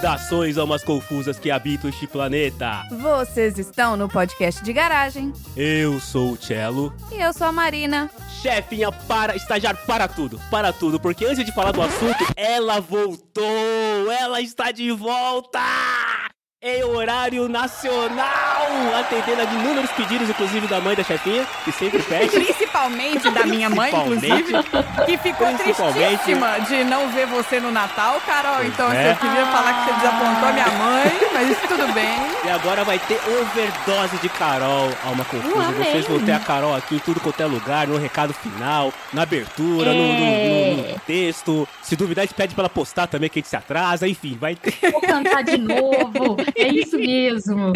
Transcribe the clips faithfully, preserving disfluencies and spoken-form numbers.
Saudações, almas confusas que habitam este planeta. Vocês estão no podcast de garagem. Eu sou o Cello. E eu sou a Marina. Chefinha, para, estagiário, para tudo, para tudo, porque antes de falar do assunto, ela voltou, ela está de volta! Em horário nacional, atendendo a inúmeros pedidos, inclusive da mãe da chefinha, que sempre pede. Principalmente da minha mãe, inclusive, que ficou tristíssima de não ver você no Natal, Carol. Então é. eu queria falar que você desapontou a minha mãe, mas tudo bem. E agora vai ter overdose de Carol, alma confusa. Uh, Vocês vão ter a Carol aqui em tudo quanto é lugar, no recado final, na abertura, é. no, no, no, no texto. Se duvidar, a gente pede pra ela postar também, que a gente se atrasa, enfim, vai ter. Vou cantar de novo. É isso mesmo.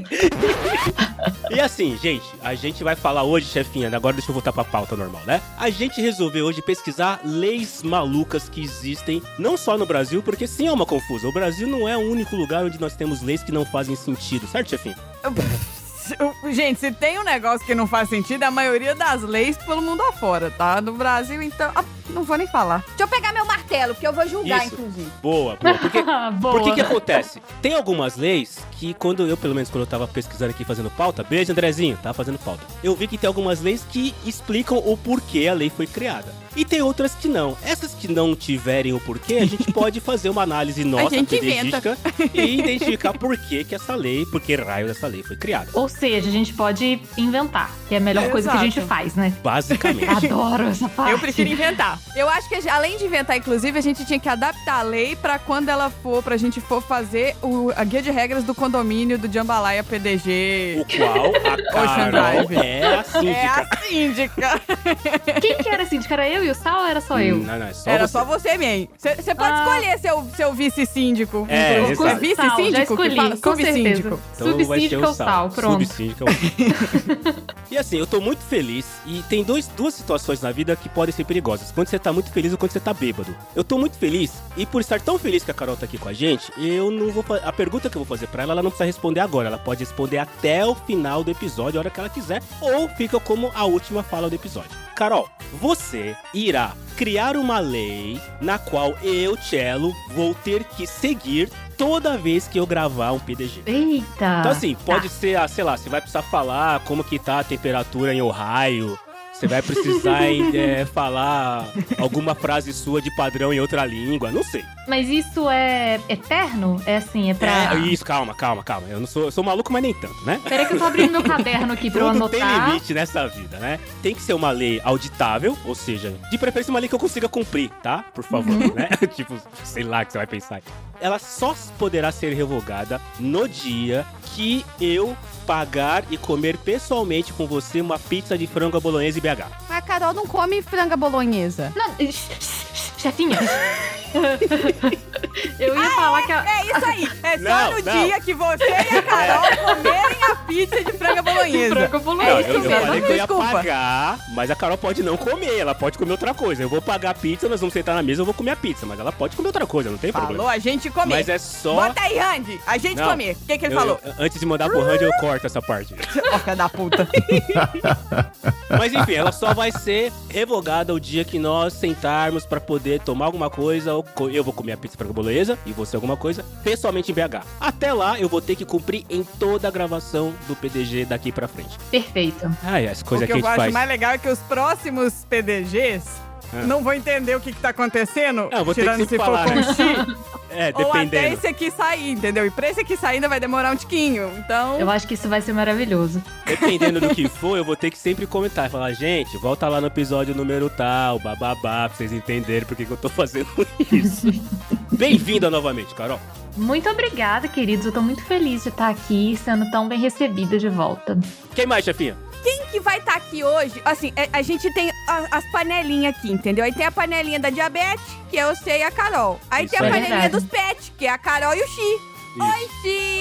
E assim, gente, a gente vai falar hoje, chefinha, agora deixa eu voltar pra pauta normal, né? A gente resolveu hoje pesquisar leis malucas que existem, não só no Brasil, porque sim é uma confusa. O Brasil não é o único lugar onde nós temos leis que não fazem sentido, certo, chefinha? Gente, se tem um negócio que não faz sentido, é a maioria das leis pelo mundo afora, tá? No Brasil, então... Ah, não vou nem falar. Deixa eu pegar meu martelo, porque eu vou julgar, Isso. inclusive. Boa, boa. Porque, boa. Por que que acontece? Tem algumas leis que quando eu, pelo menos quando eu tava pesquisando aqui, fazendo pauta, beijo, Andrezinho, tava fazendo pauta. Eu vi que tem algumas leis que explicam o porquê a lei foi criada. E tem outras que não. Essas que não tiverem o porquê, a gente pode fazer uma análise nossa, pedagógica, e identificar por que que essa lei, por que raio dessa lei foi criada. Ou seja, a gente pode inventar, que é a melhor é, coisa exato. que a gente faz, né? Basicamente. Adoro essa parte. Eu prefiro inventar. Eu acho que, além de inventar, inclusive, a gente tinha que adaptar a lei pra quando ela for, pra gente for fazer o, a guia de regras do condomínio do Jambalaya P D G. O qual a Carol é a síndica. É a síndica. Quem que era a síndica? Era eu e o Sal ou era só eu? Não, não, é só Era você. só você, man. Você pode ah. escolher seu, seu vice-síndico. É, é vice-síndico já escolhi, que fala? Com Subsíndico. Então Subsíndico é o Sal, pronto. Subsíndico é o E assim, eu tô muito feliz. E tem dois, duas situações na vida que podem ser perigosas. Quando você tá muito feliz ou quando você tá bêbado. Eu tô muito feliz. E por estar tão feliz que a Carol tá aqui com a gente, eu não vou... A pergunta que eu vou fazer pra ela, ela não precisa responder agora. Ela pode responder até o final do episódio, a hora que ela quiser. Ou fica como a última fala do episódio. Carol, você irá criar uma lei na qual eu, Cello, vou ter que seguir toda vez que eu gravar um P D G. Eita! Então assim, pode tá. ser, ah, sei lá, você vai precisar falar como que tá a temperatura em Ohio. Você vai precisar é, falar alguma frase sua de padrão em outra língua, não sei. Mas isso é eterno? É assim, é pra... É, isso, calma, calma, calma. Eu não sou, eu sou maluco, mas nem tanto, né? Peraí que eu tô abrindo meu caderno aqui pra eu Tudo anotar. tem limite nessa vida, né? Tem que ser uma lei auditável, ou seja, de preferência uma lei que eu consiga cumprir, tá? Por favor, uhum. né? Tipo, sei lá o que você vai pensar. Ela só poderá ser revogada no dia que eu pagar e comer pessoalmente com você uma pizza de frango à bolonhesa em B H. Mas a Carol não come frango à bolonhesa. Não, chefinha. Eu ia ah, falar é, que... A... É isso aí. É só não, no não. dia que você e a Carol comerem a pizza de frango à bolonhesa. Frango à bolonhesa. Não, eu, eu falei que eu ia Desculpa. pagar, mas a Carol pode não comer, ela pode comer outra coisa. Eu vou pagar a pizza, nós vamos sentar na mesa, eu vou comer a pizza, mas ela pode comer outra coisa, não tem falou problema. Falou a gente comer. Mas é só... Bota aí, Randy, a gente não, comer. O que que ele eu, falou? Eu, antes de mandar pro Randy, eu corto essa parte. Filha da puta. Mas enfim, ela só vai ser revogada o dia que nós sentarmos pra poder tomar alguma coisa, ou co- eu vou comer a pizza frango bolonhesa e você alguma coisa, pessoalmente em B H. Até lá, eu vou ter que cumprir em toda a gravação do P D G daqui pra frente. Perfeito. Ah, é, as coisas que O a que gente eu faz. acho mais legal é que os próximos P D Gs Ah. não vão entender o que, que tá acontecendo, Não, vou ter tirando que se for falar, com né? X. É, Ou até dependendo. esse aqui sair, entendeu? E pra esse aqui sair ainda vai demorar um tiquinho, então... Eu acho que isso vai ser maravilhoso. Dependendo do que for, eu vou ter que sempre comentar. Falar, gente, volta lá no episódio número tal, bababá, pra vocês entenderem por que que eu tô fazendo isso. Bem-vinda novamente, Carol. Muito obrigada, queridos. Eu tô muito feliz de estar aqui, sendo tão bem recebida de volta. Quem mais, chefinha? Quem que vai estar aqui hoje? Assim, a, a gente tem a, as panelinhas aqui, entendeu? Aí tem a panelinha da diabetes, que é você e a Carol. Aí Isso tem a aí. panelinha Verdade. dos pets, que é a Carol e o Xi. Oi, Xi!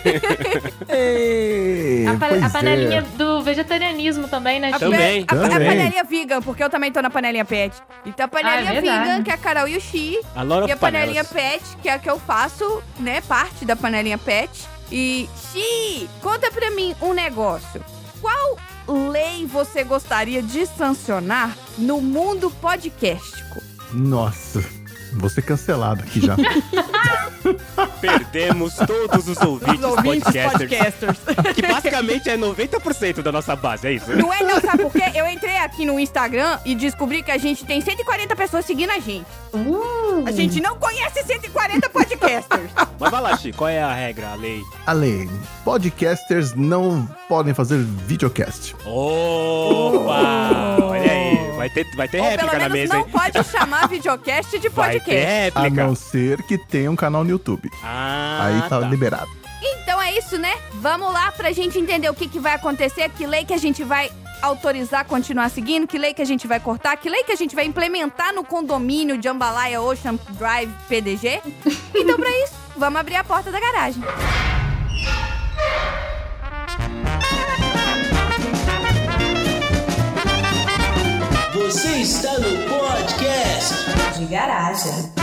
Ei, A, pa- pois a panelinha é. do vegetarianismo também, né, A, Xi? Também, pe- a, a também. panelinha vegan, porque eu também tô na panelinha pet. Então a panelinha Ah, é verdade. vegan, que é a Carol e o Xi. A Laura E a panelinha pet, que é a que eu faço, né? Parte da panelinha pet. E, Xi, conta pra mim um negócio. Qual lei você gostaria de sancionar no mundo podcastico? Nossa, vou ser cancelado aqui já. Perdemos todos os ouvintes, Os ouvintes podcasters, podcasters. que basicamente é noventa por cento da nossa base, é isso? Não é não, sabe por quê? Eu entrei aqui no Instagram e descobri que a gente tem cento e quarenta pessoas seguindo a gente. Uh. A gente não conhece cento e quarenta podcasters. Mas vai lá, Chico, qual é a regra, a lei? A lei. Podcasters não podem fazer videocast. Opa! Oh. Olha aí, vai ter, vai ter Ou réplica pelo na menos mesa, não hein? pode chamar videocast de Vai ter podcast. A réplica. não ser que tenha um canal no YouTube. Ah, Aí tá, liberado. Então é isso, né? Vamos lá pra gente entender o que, que vai acontecer, que lei que a gente vai autorizar continuar seguindo, que lei que a gente vai cortar, que lei que a gente vai implementar no condomínio de Jambalaya Ocean Drive P D G. Então pra isso, vamos abrir a porta da garagem. Você está no podcast de garagem.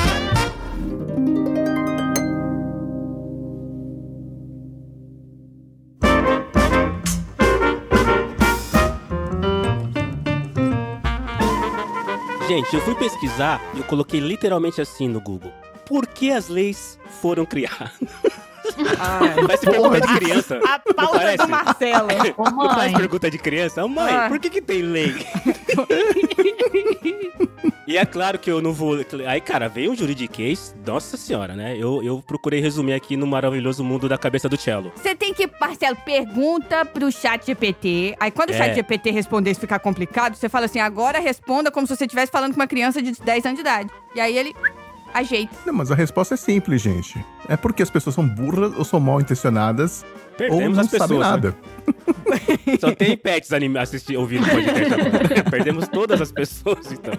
Gente, eu fui pesquisar e eu coloquei literalmente assim no Google. Por que as leis foram criadas? Parece pergunta de criança. A pauta parece? do Marcelo. Ô, Não faz mãe. pergunta de criança? Mãe, Ah. por que que tem lei? E é claro que eu não vou... Aí, cara, veio um juridiquês, nossa senhora, né? Eu, eu procurei resumir aqui no maravilhoso mundo da cabeça do cello. Você tem que, Marcelo, pergunta pro chat G P T. Aí quando o É. chat G P T responder e ficar complicado, você fala assim, agora responda como se você estivesse falando com uma criança de dez anos de idade. E aí ele ajeita. Não, mas a resposta é simples, gente. É porque as pessoas são burras ou são mal intencionadas Perdemos ou não as pessoas, sabem né? nada. Só tem pets anim- assistir, ouvindo o podcast agora. Perdemos todas as pessoas, então.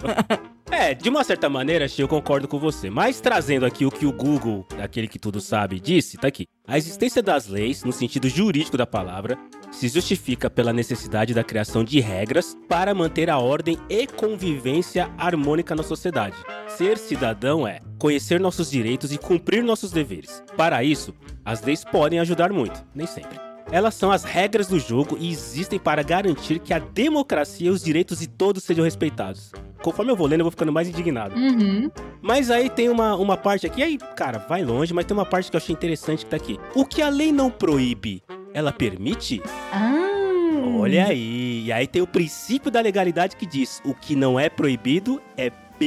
É, de uma certa maneira, Xi, eu concordo com você. Mas trazendo aqui o que o Google, aquele que tudo sabe, disse, tá aqui. A existência das leis, no sentido jurídico da palavra, se justifica pela necessidade da criação de regras para manter a ordem e convivência harmônica na sociedade. Ser cidadão é conhecer nossos direitos e cumprir nossos deveres. Para isso, as leis podem ajudar muito, nem sempre. Elas são as regras do jogo e existem para garantir que a democracia e os direitos de todos sejam respeitados. Conforme eu vou lendo, eu vou ficando mais indignado. Uhum. Mas aí tem uma, uma parte aqui, aí, cara, vai longe, mas tem uma parte que eu achei interessante que tá aqui. O que a lei não proíbe, ela permite? Ah. Olha aí. E aí tem o princípio da legalidade que diz: o que não é proibido é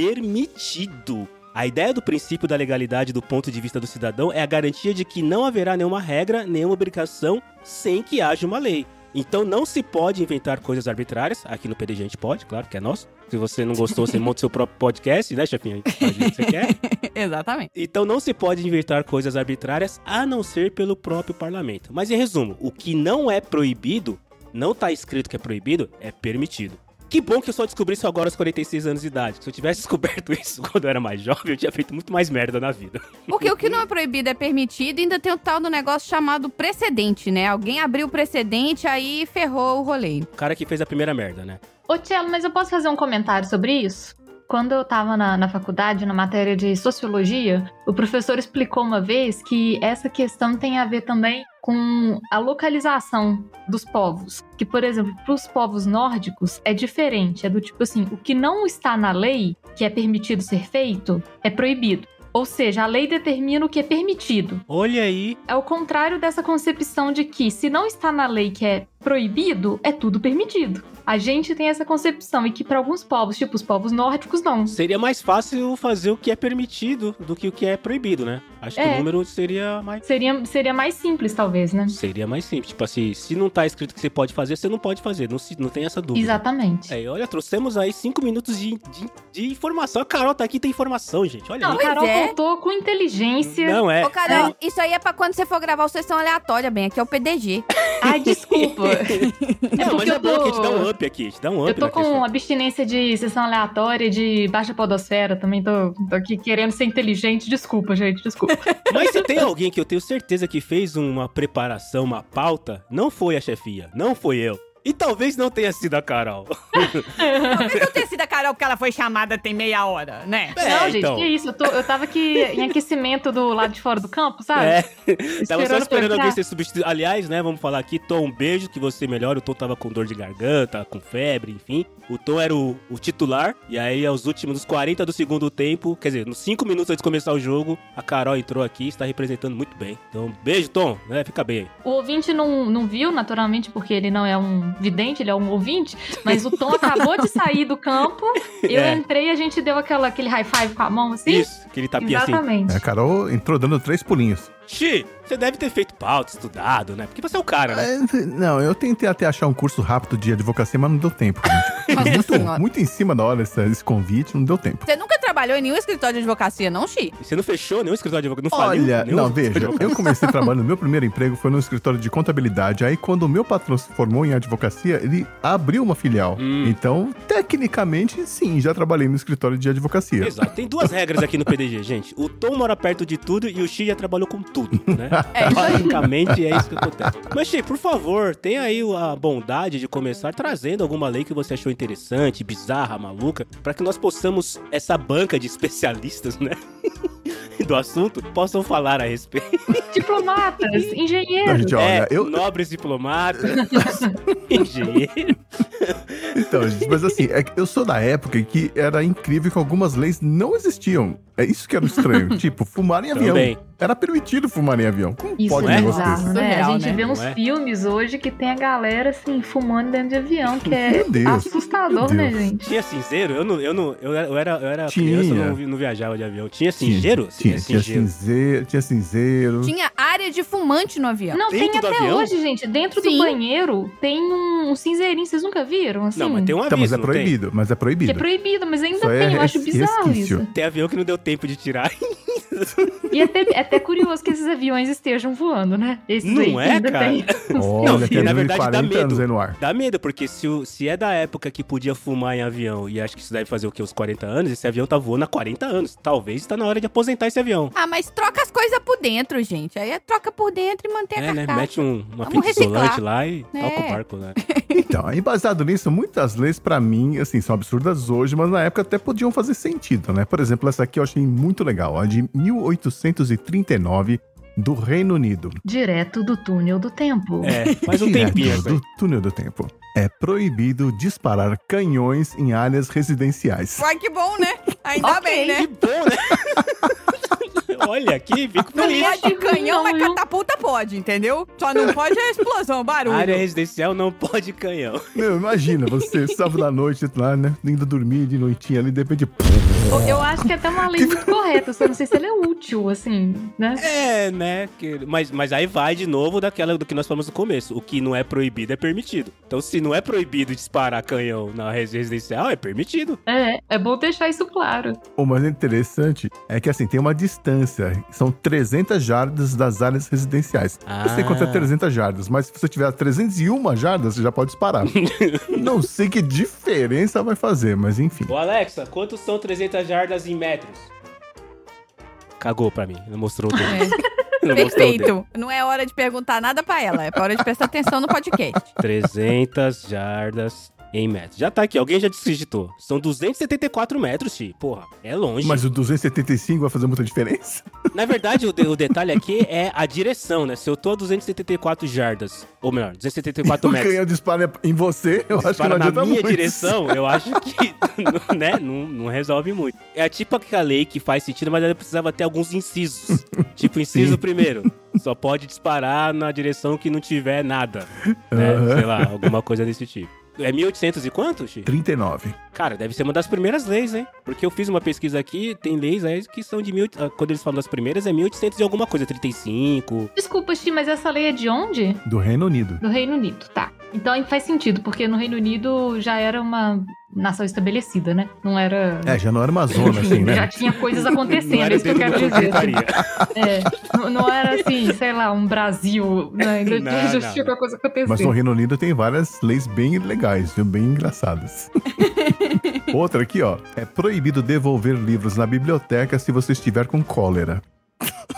permitido. A ideia do princípio da legalidade do ponto de vista do cidadão é a garantia de que não haverá nenhuma regra, nenhuma obrigação sem que haja uma lei. Então não se pode inventar coisas arbitrárias. Aqui no P D G a gente pode, claro que é nosso. Se você não gostou, você monta seu próprio podcast, né, chefinha? Faz o que você quer. Exatamente. Então não se pode inventar coisas arbitrárias a não ser pelo próprio parlamento. Mas em resumo, o que não é proibido, não tá escrito que é proibido, é permitido. Que bom que eu só descobri isso agora aos quarenta e seis anos de idade. Se eu tivesse descoberto isso quando eu era mais jovem, eu tinha feito muito mais merda na vida. Porque o que não é proibido é permitido e ainda tem o tal do negócio chamado precedente, né? Alguém abriu o precedente, aí ferrou o rolê. O cara que fez a primeira merda, né? Ô, Tchelo, mas eu posso fazer um comentário sobre isso? Quando eu tava na, na faculdade, na matéria de sociologia, o professor explicou uma vez que essa questão tem a ver também com a localização dos povos. Que, por exemplo, para os povos nórdicos é diferente. É do tipo assim, o que não está na lei, que é permitido ser feito, é proibido. Ou seja, a lei determina o que é permitido. Olha aí. É o contrário dessa concepção de que se não está na lei que é proibido, é tudo permitido. A gente tem essa concepção e que para alguns povos, tipo os povos nórdicos, não. Seria mais fácil fazer o que é permitido do que o que é proibido, né? Acho que É. o número seria mais... Seria, seria mais simples, talvez, né? Seria mais simples. Tipo assim, se não tá escrito que você pode fazer, você não pode fazer. Não, se, não tem essa dúvida. Exatamente. É, olha, trouxemos aí cinco minutos de, de, de informação. A Carol tá aqui, tem informação, gente. Olha Não, aí. a Carol é. voltou com inteligência. Não é. Ô, Carol, isso aí é pra quando você for gravar o Sessão Aleatória, bem. Aqui é o P D G. Ai, desculpa. Não, mas porque é eu bom tô- que a gente dá um up aqui. A gente dá um up Eu tô na com questão. abstinência de sessão aleatória, de baixa podosfera. Também tô, tô aqui querendo ser inteligente. Desculpa, gente, desculpa. Mas se tem alguém que eu tenho certeza que fez uma preparação, uma pauta, não foi a chefia, não foi eu. E talvez não tenha sido a Carol. Talvez não tenha sido a Carol porque ela foi chamada tem meia hora, né? É, Não, gente, então. que isso? Eu, tô, eu tava aqui em aquecimento do lado de fora do campo, sabe? É, tava só Esperando esperando pra alguém entrar. ser substituído. Aliás, né, vamos falar aqui, Tom, um beijo, que você melhora. O Tom tava com dor de garganta, com febre, enfim. O Tom era o, o titular, e aí aos últimos, nos quarenta do segundo tempo, quer dizer, nos cinco minutos antes de começar o jogo, a Carol entrou aqui e está representando muito bem. Então, beijo, Tom, né, fica bem aí. O ouvinte não, não viu, naturalmente, porque ele não é um vidente, ele é um ouvinte, mas o Tom acabou de sair do campo, eu É. entrei e a gente deu aquela, aquele high five com a mão, assim. Isso, aquele tapinha assim. Exatamente. A Carol entrou dando três pulinhos. Xi, você deve ter feito pauta, estudado, né? Porque você é o cara, né? É, não, eu tentei até achar um curso rápido de advocacia, mas não deu tempo. Gente. Nossa muito, Senhora. muito em cima da hora esse, esse convite, não deu tempo. Você nunca trabalhou em nenhum escritório de advocacia, não, Xi? E você não fechou nenhum escritório de advocacia? Não faliu? Olha, nenhum não, escritório de veja, advocacia? eu comecei trabalhando, meu primeiro emprego foi no escritório de contabilidade. Aí, quando o meu patrão se formou em advocacia, ele abriu uma filial. Hum. Então, tecnicamente, sim, já trabalhei no escritório de advocacia. Exato, tem duas regras aqui no P D G, gente. O Tom mora perto de tudo e o Xi já trabalhou com tudo, né? É isso aí. Basicamente é isso que acontece. Mas, Xi, por favor, tenha aí a bondade de começar trazendo alguma lei que você achou interessante, bizarra, maluca, pra que nós possamos, essa banca de especialistas, né? do assunto, possam falar a respeito. Diplomatas, Não, engenheiros. gente, olha, é, eu, nobres diplomatas, engenheiros. Então, gente, mas assim, é que eu sou da época que era incrível que algumas leis não existiam. É isso que era estranho. Tipo, fumar em avião. Também. Era permitido fumar em avião. Como Isso pode um é negócio bizarro, desse? né? Surreal, a gente né? vê uns Não é? filmes hoje que tem a galera, assim, fumando dentro de avião, que é Meu Deus. assustador, Meu né, Deus. gente? Tinha cinzeiro? Eu não, eu não, eu era, eu era, eu era Tinha. criança, eu não, vi- não viajava de avião. Tinha cinzeiro? Tinha, É, tinha cinzeiro. cinzeiro, tinha cinzeiro. Tinha área de fumante no avião. Não, Dentro tem do até avião? hoje, gente. Dentro Sim. do banheiro tem um, um cinzeirinho, vocês nunca viram? Assim? Não, mas tem um Tá, aviso, mas é não tem? proibido, mas é Que proibido. é proibido, mas ainda Isso aí tem, é eu acho res- bizarro resquício. isso. Tem avião que não deu tempo de tirar. E é até, é até curioso que esses aviões estejam voando, né? Esses Não aí que é, ainda cara? tem. Olha, Não, tem na na verdade, dá quarenta anos medo. aí no ar. Dá medo, porque se, o- se é da época que podia fumar em avião, e acho que isso deve fazer o quê? Uns quarenta anos, esse avião tá voando há quarenta anos. Talvez tá na hora de aposentar esse avião. Ah, mas troca as coisas por dentro, gente. Aí é troca por dentro e mantém a É, né? carcaça. Mete um, uma Vamos fita isolante reciclar. lá e É. toca o barco, né? Então, aí baseado nisso, muitas leis pra mim, assim, são absurdas hoje, mas na época até podiam fazer sentido, né? Por exemplo, essa aqui eu achei muito legal, a de mil oitocentos e trinta e nove, do Reino Unido. Direto do túnel do tempo. É, faz um Direto tempinho essa aí. do túnel do tempo. É proibido disparar canhões em áreas residenciais. Uai, que bom, né? Ainda Ok. bem, né? Que bom, né? Olha aqui, fico Não feliz. pode canhão, Não, mas viu? catapulta pode, entendeu? Só não pode a explosão, o barulho. Área residencial não pode canhão. Meu, imagina, você sábado à noite lá, né? Indo dormir de noitinha ali, de repente. Eu acho que é até uma lei muito correta, só não sei se ela é útil, assim, né? É, né? Que- mas, mas aí vai de novo daquela do que nós falamos no começo. O que não é proibido é permitido. Então, se não é proibido disparar canhão na res- residencial, é permitido. É, é bom deixar isso claro. O mais interessante é que, assim, tem uma distância. São trezentas jardas das áreas residenciais. Eu sei quanto é Ah. trezentas jardas, mas se você tiver trezentas e uma jardas, você já pode disparar. Não sei que diferença vai fazer, mas enfim. Ô, Alexa, quantos são trezentas jardas em metros? Cagou pra mim. Não mostrou o dedo. É. Não mostrou o dedo. Perfeito. Não é hora de perguntar nada pra ela, é hora de prestar atenção no podcast. trezentas jardas em metros. Já tá aqui, alguém já digitou. São duzentos e setenta e quatro metros, Chi. Porra, é longe. Mas o duzentos e setenta e cinco vai fazer muita diferença? Na verdade, o, de- o detalhe aqui é a direção, né? Se eu tô a duzentos e setenta e quatro jardas, ou melhor, duzentos e setenta e quatro O metros, canhão dispara em você, eu acho que dispara não na adianta minha muito. direção, eu acho que né, não, não resolve muito. É tipo aquela lei que faz sentido, mas ela precisava ter alguns incisos. Tipo, inciso Sim. primeiro, só pode disparar na direção que não tiver nada. Né? Aham. Sei lá, alguma coisa desse tipo. É mil e oitocentos e quanto, Chi? trinta e nove. Cara, deve ser uma das primeiras leis, hein? Porque eu fiz uma pesquisa aqui, tem leis aí que são de mil... ah, quando eles falam das primeiras, é mil e oitocentos e alguma coisa, trinta e cinco. Desculpa, Chi, mas essa lei é de onde? Do Reino Unido. Do Reino Unido, tá. Então aí faz sentido, porque no Reino Unido já era uma nação estabelecida, né? Não era... É, já não era uma zona, assim, Já né? tinha coisas acontecendo, Não é era isso que eu dentro quero da dizer. porcaria. É, não, não era assim, sei lá, um Brasil, né? Ainda Não, já não, tinha não. coisa acontecendo. Mas no Reino Unido tem várias leis bem legais, viu? Bem engraçadas. Outra aqui, ó. É proibido devolver livros na biblioteca se você estiver com cólera.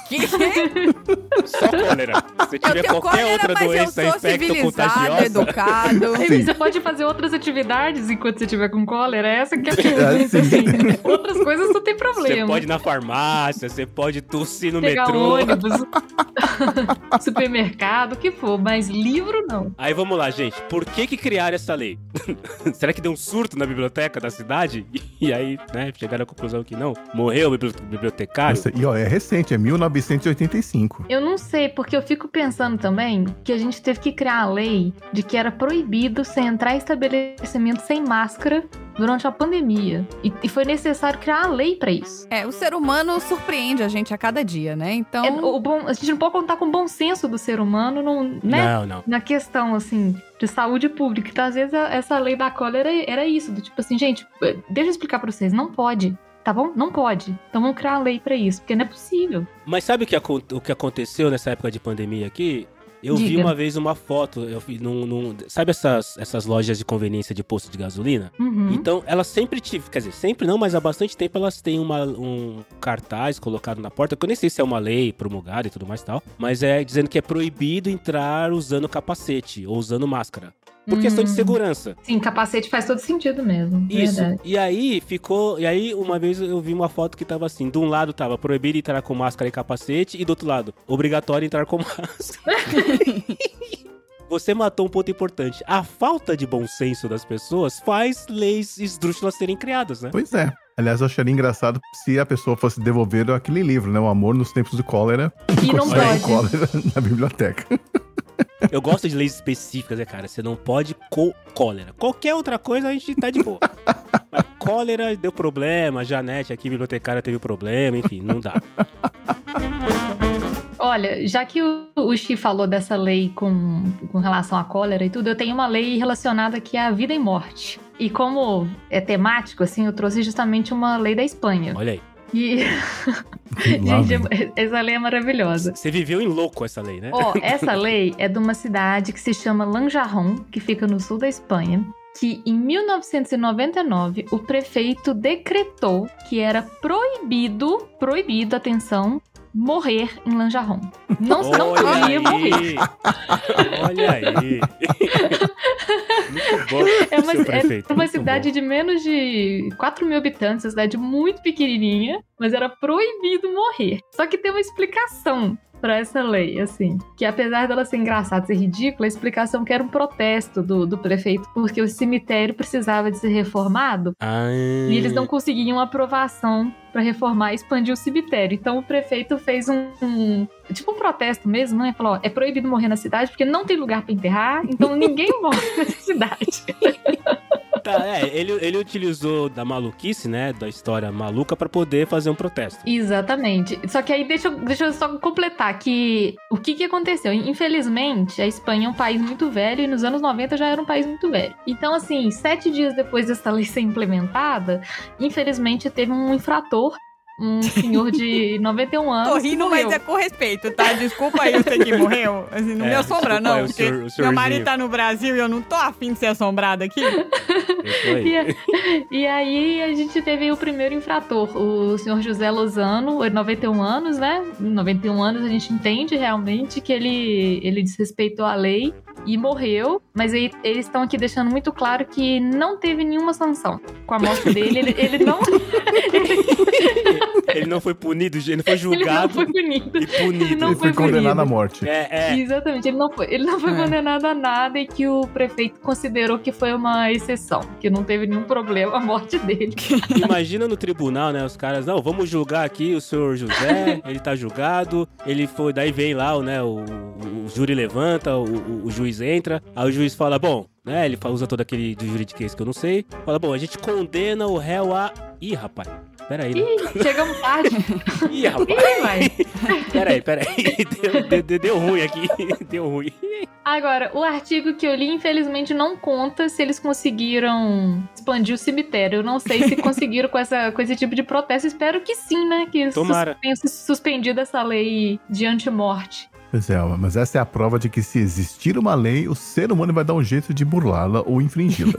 Que? Só cólera. Se Eu tiver tenho qualquer cólera, outra mas eu doença sou infecto civilizado, contagiosa, educado. Aí você pode fazer outras atividades enquanto você tiver com cólera. Essa que é a pergunta, É, sim. assim. Outras coisas não tem você problema. pode ir na farmácia, você pode tossir no Pegar metrô. ônibus, supermercado, o que for. Mas livro, não. Aí vamos lá, gente. Por que que criaram essa lei? Será que deu um surto na biblioteca da cidade? E aí, né, chegaram à conclusão que não. Morreu o bibli- bibliotecário? Nossa, e ó, é recente, é mil novecentos e oitenta e cinco. Eu não sei, porque eu fico pensando também que a gente teve que criar a lei de que era proibido você entrar em estabelecimento sem máscara durante a pandemia. E, e foi necessário criar a lei pra isso. É, o ser humano surpreende a gente a cada dia, né? Então, É, o bom, a gente não pode contar com o bom senso do ser humano, não, né? Não, não. Na questão, assim, de saúde pública. Então, às vezes, a- essa lei da cólera era isso. Do tipo assim, gente, deixa eu explicar pra vocês. Não pode, tá bom? Não pode. Então, vamos criar uma lei pra isso, porque não é possível. Mas sabe o que, acon- o que aconteceu nessa época de pandemia aqui? Eu vi Diga. uma vez uma foto, eu vi num, num- sabe essas, essas lojas de conveniência de posto de gasolina? Uhum. Então, elas sempre tive, quer dizer, sempre não, mas há bastante tempo elas têm uma, um cartaz colocado na porta, que eu nem sei se é uma lei promulgada e tudo mais e tal, mas é dizendo que é proibido entrar usando capacete ou usando máscara. Por questão de Hum. segurança. Sim, capacete faz todo sentido mesmo. Isso. Verdade. E aí ficou. E aí, uma vez eu vi uma foto que tava assim: de um lado tava proibido entrar com máscara e capacete, e do outro lado, obrigatório entrar com máscara. Você matou um ponto importante. A falta de bom senso das pessoas faz leis esdrúxulas serem criadas, né? Pois é. Aliás, eu acharia engraçado se a pessoa fosse devolver aquele livro, né? O Amor nos Tempos de Cólera. E não Encontrar pode. cólera na biblioteca. Eu gosto de leis específicas, né, cara? Você não pode com cólera. Qualquer outra coisa a gente tá de boa. Mas cólera deu problema, a Janete aqui, bibliotecária, teve problema, enfim, não dá. Olha, já que o, o Xi falou dessa lei com, com relação à cólera e tudo, eu tenho uma lei relacionada aqui à vida e morte. E como é temático, assim, eu trouxe justamente uma lei da Espanha. Olha aí. E, Lá gente, vem. essa lei é maravilhosa. Você viveu em louco essa lei, né? Ó, essa lei é de uma cidade que se chama Lanjarón, que fica no sul da Espanha, que em mil novecentos e noventa e nove o prefeito decretou que era proibido, proibido, atenção, morrer em Lanjarón. Não, não Olha podia aí. morrer. Olha aí. Muito bom, É uma, seu é prefeito. uma muito cidade bom. de menos de quatro mil habitantes, uma cidade muito pequenininha, mas era proibido morrer. Só que tem uma explicação pra essa lei, assim, que apesar dela ser engraçada, ser ridícula, a explicação que era um protesto do, do prefeito, porque o cemitério precisava de ser reformado Ah, e eles não conseguiam aprovação pra reformar e expandir o cemitério. Então o prefeito fez um, um tipo um protesto mesmo, né? Falou, ó, é proibido morrer na cidade porque não tem lugar pra enterrar, então ninguém morre nessa cidade. tá, é, ele, ele utilizou da maluquice, né, da história maluca pra poder fazer um protesto. Exatamente. Só que aí deixa, eu- deixa eu só completar que o que, que aconteceu? Infelizmente, a Espanha é um país muito velho e nos anos noventa já era um país muito velho. Então, assim, sete dias depois dessa lei ser implementada, infelizmente teve um infrator, um senhor de noventa e um anos. Tô que rindo, morreu. mas é com respeito, tá? Desculpa aí você que morreu. Assim, não É, me assombra, desculpa não. aí, o Porque senhor- o meu senhorzinho. marido tá no Brasil e eu não tô afim de ser assombrada aqui. Isso aí. E, a- e aí a gente teve o primeiro infrator, o senhor José Lozano, noventa e um anos, né? noventa e um anos a gente entende realmente que ele, ele desrespeitou a lei e morreu, mas aí eles estão aqui deixando muito claro que não teve nenhuma sanção. Com a morte dele, ele, ele não, Ele não foi punido, ele não foi ele não julgado foi punido. e punido. Ele não Ele foi foi condenado punido. à morte. É, é. Exatamente, ele não foi, ele não foi É. condenado a nada e que o prefeito considerou que foi uma exceção, que não teve nenhum problema a morte dele. Imagina no tribunal, né? Os caras, não, vamos julgar aqui o senhor José, ele tá julgado, ele foi, daí vem lá, o, né, o, o, o júri levanta, o, o, o juiz entra, aí o juiz fala, bom, né, ele fa- usa todo aquele de juridiquês que eu não sei, fala, bom, a gente condena o réu a... Ih, rapaz, peraí, né? Ih, chegamos tarde. Ih, rapaz, Ih, vai. peraí, peraí, deu, deu, deu ruim aqui, deu ruim. Agora, o artigo que eu li, infelizmente, não conta se eles conseguiram expandir o cemitério. Eu não sei se conseguiram com, essa, com esse tipo de protesto. Espero que sim, né? Que Tomara. sus- tenha sus- suspendido essa lei de antimorte. Pois é, mas essa é a prova de que se existir uma lei, o ser humano vai dar um jeito de burlá-la ou infringi-la.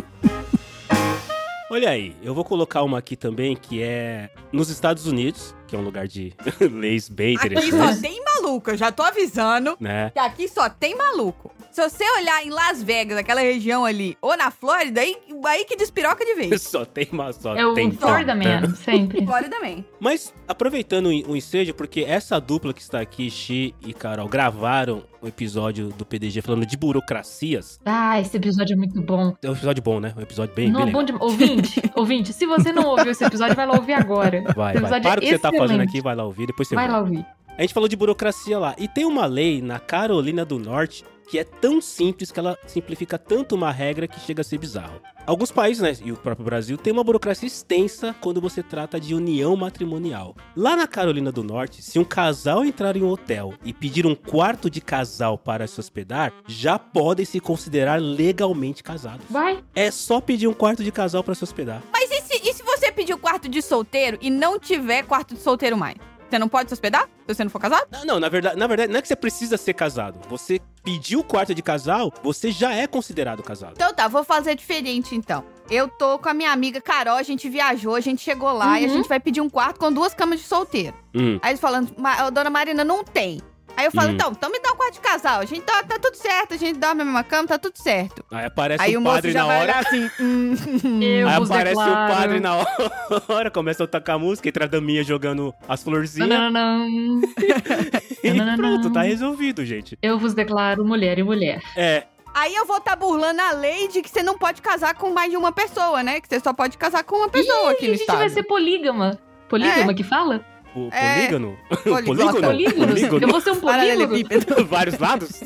Olha aí, eu vou colocar uma aqui também que é nos Estados Unidos, que é um lugar de leis bem Aqui interessantes. só tem maluco, eu já tô avisando Né? que aqui só tem maluco. Se você olhar em Las Vegas, aquela região ali, ou na Flórida, aí, aí que despiroca de vez. Só tem uma só. É o tem Florida Man, sempre. Flórida também. Mas, aproveitando o ensejo, porque essa dupla que está aqui, Xi e Carol, gravaram um episódio do P D G falando de burocracias. Ah, esse episódio é muito bom. É um episódio bom, né? Um episódio bem, Não, bem bom legal. de... Ouvinte, ouvinte, se você não ouviu esse episódio, vai lá ouvir agora. Vai, Esse vai. episódio Para o é que você tá fazendo excelente. aqui, vai lá ouvir, depois você Vai volta. lá ouvir. A gente falou de burocracia lá. E tem uma lei na Carolina do Norte que é tão simples que ela simplifica tanto uma regra que chega a ser bizarro. Alguns países, né, e o próprio Brasil, tem uma burocracia extensa quando você trata de união matrimonial. Lá na Carolina do Norte, se um casal entrar em um hotel e pedir um quarto de casal para se hospedar, já podem se considerar legalmente casados. Vai. É só pedir um quarto de casal para se hospedar. Mas e se, e se você pedir o quarto de solteiro e não tiver quarto de solteiro mais? Você não pode se hospedar se você não for casado? Não, não, na verdade, na verdade, não é que você precisa ser casado. Você pediu o quarto de casal, você já é considerado casado. Então tá, vou fazer diferente então. Eu tô com a minha amiga Carol, a gente viajou, a gente chegou lá e a Uhum. gente vai pedir um quarto com duas camas de solteiro. Hum. Aí eles falando, "Ma- dona Marina, não tem. Aí eu falo, Hum. então, então me dá um quarto de casal. A gente tá, tá tudo certo, a gente dorme na mesma cama, tá tudo certo. Aí aparece Aí o o moço padre já na vai hora. olhar assim, hum, Eu Aí vos aparece declaro. o padre na hora, começa a tocar música, entra a daminha jogando as florzinhas Não, não, não. e não, não, pronto, não. tá resolvido, gente. Eu vos declaro mulher e mulher. É, Aí eu vou estar burlando a lei de que você não pode casar com mais de uma pessoa, né? Que você só pode casar com uma pessoa aqui a no gente estado. vai ser polígama. Polígama que fala? o É. polígono. Poliglota. Polígonos? Polígono. Eu vou ser um polígono? Paralelepípedo. Vários lados.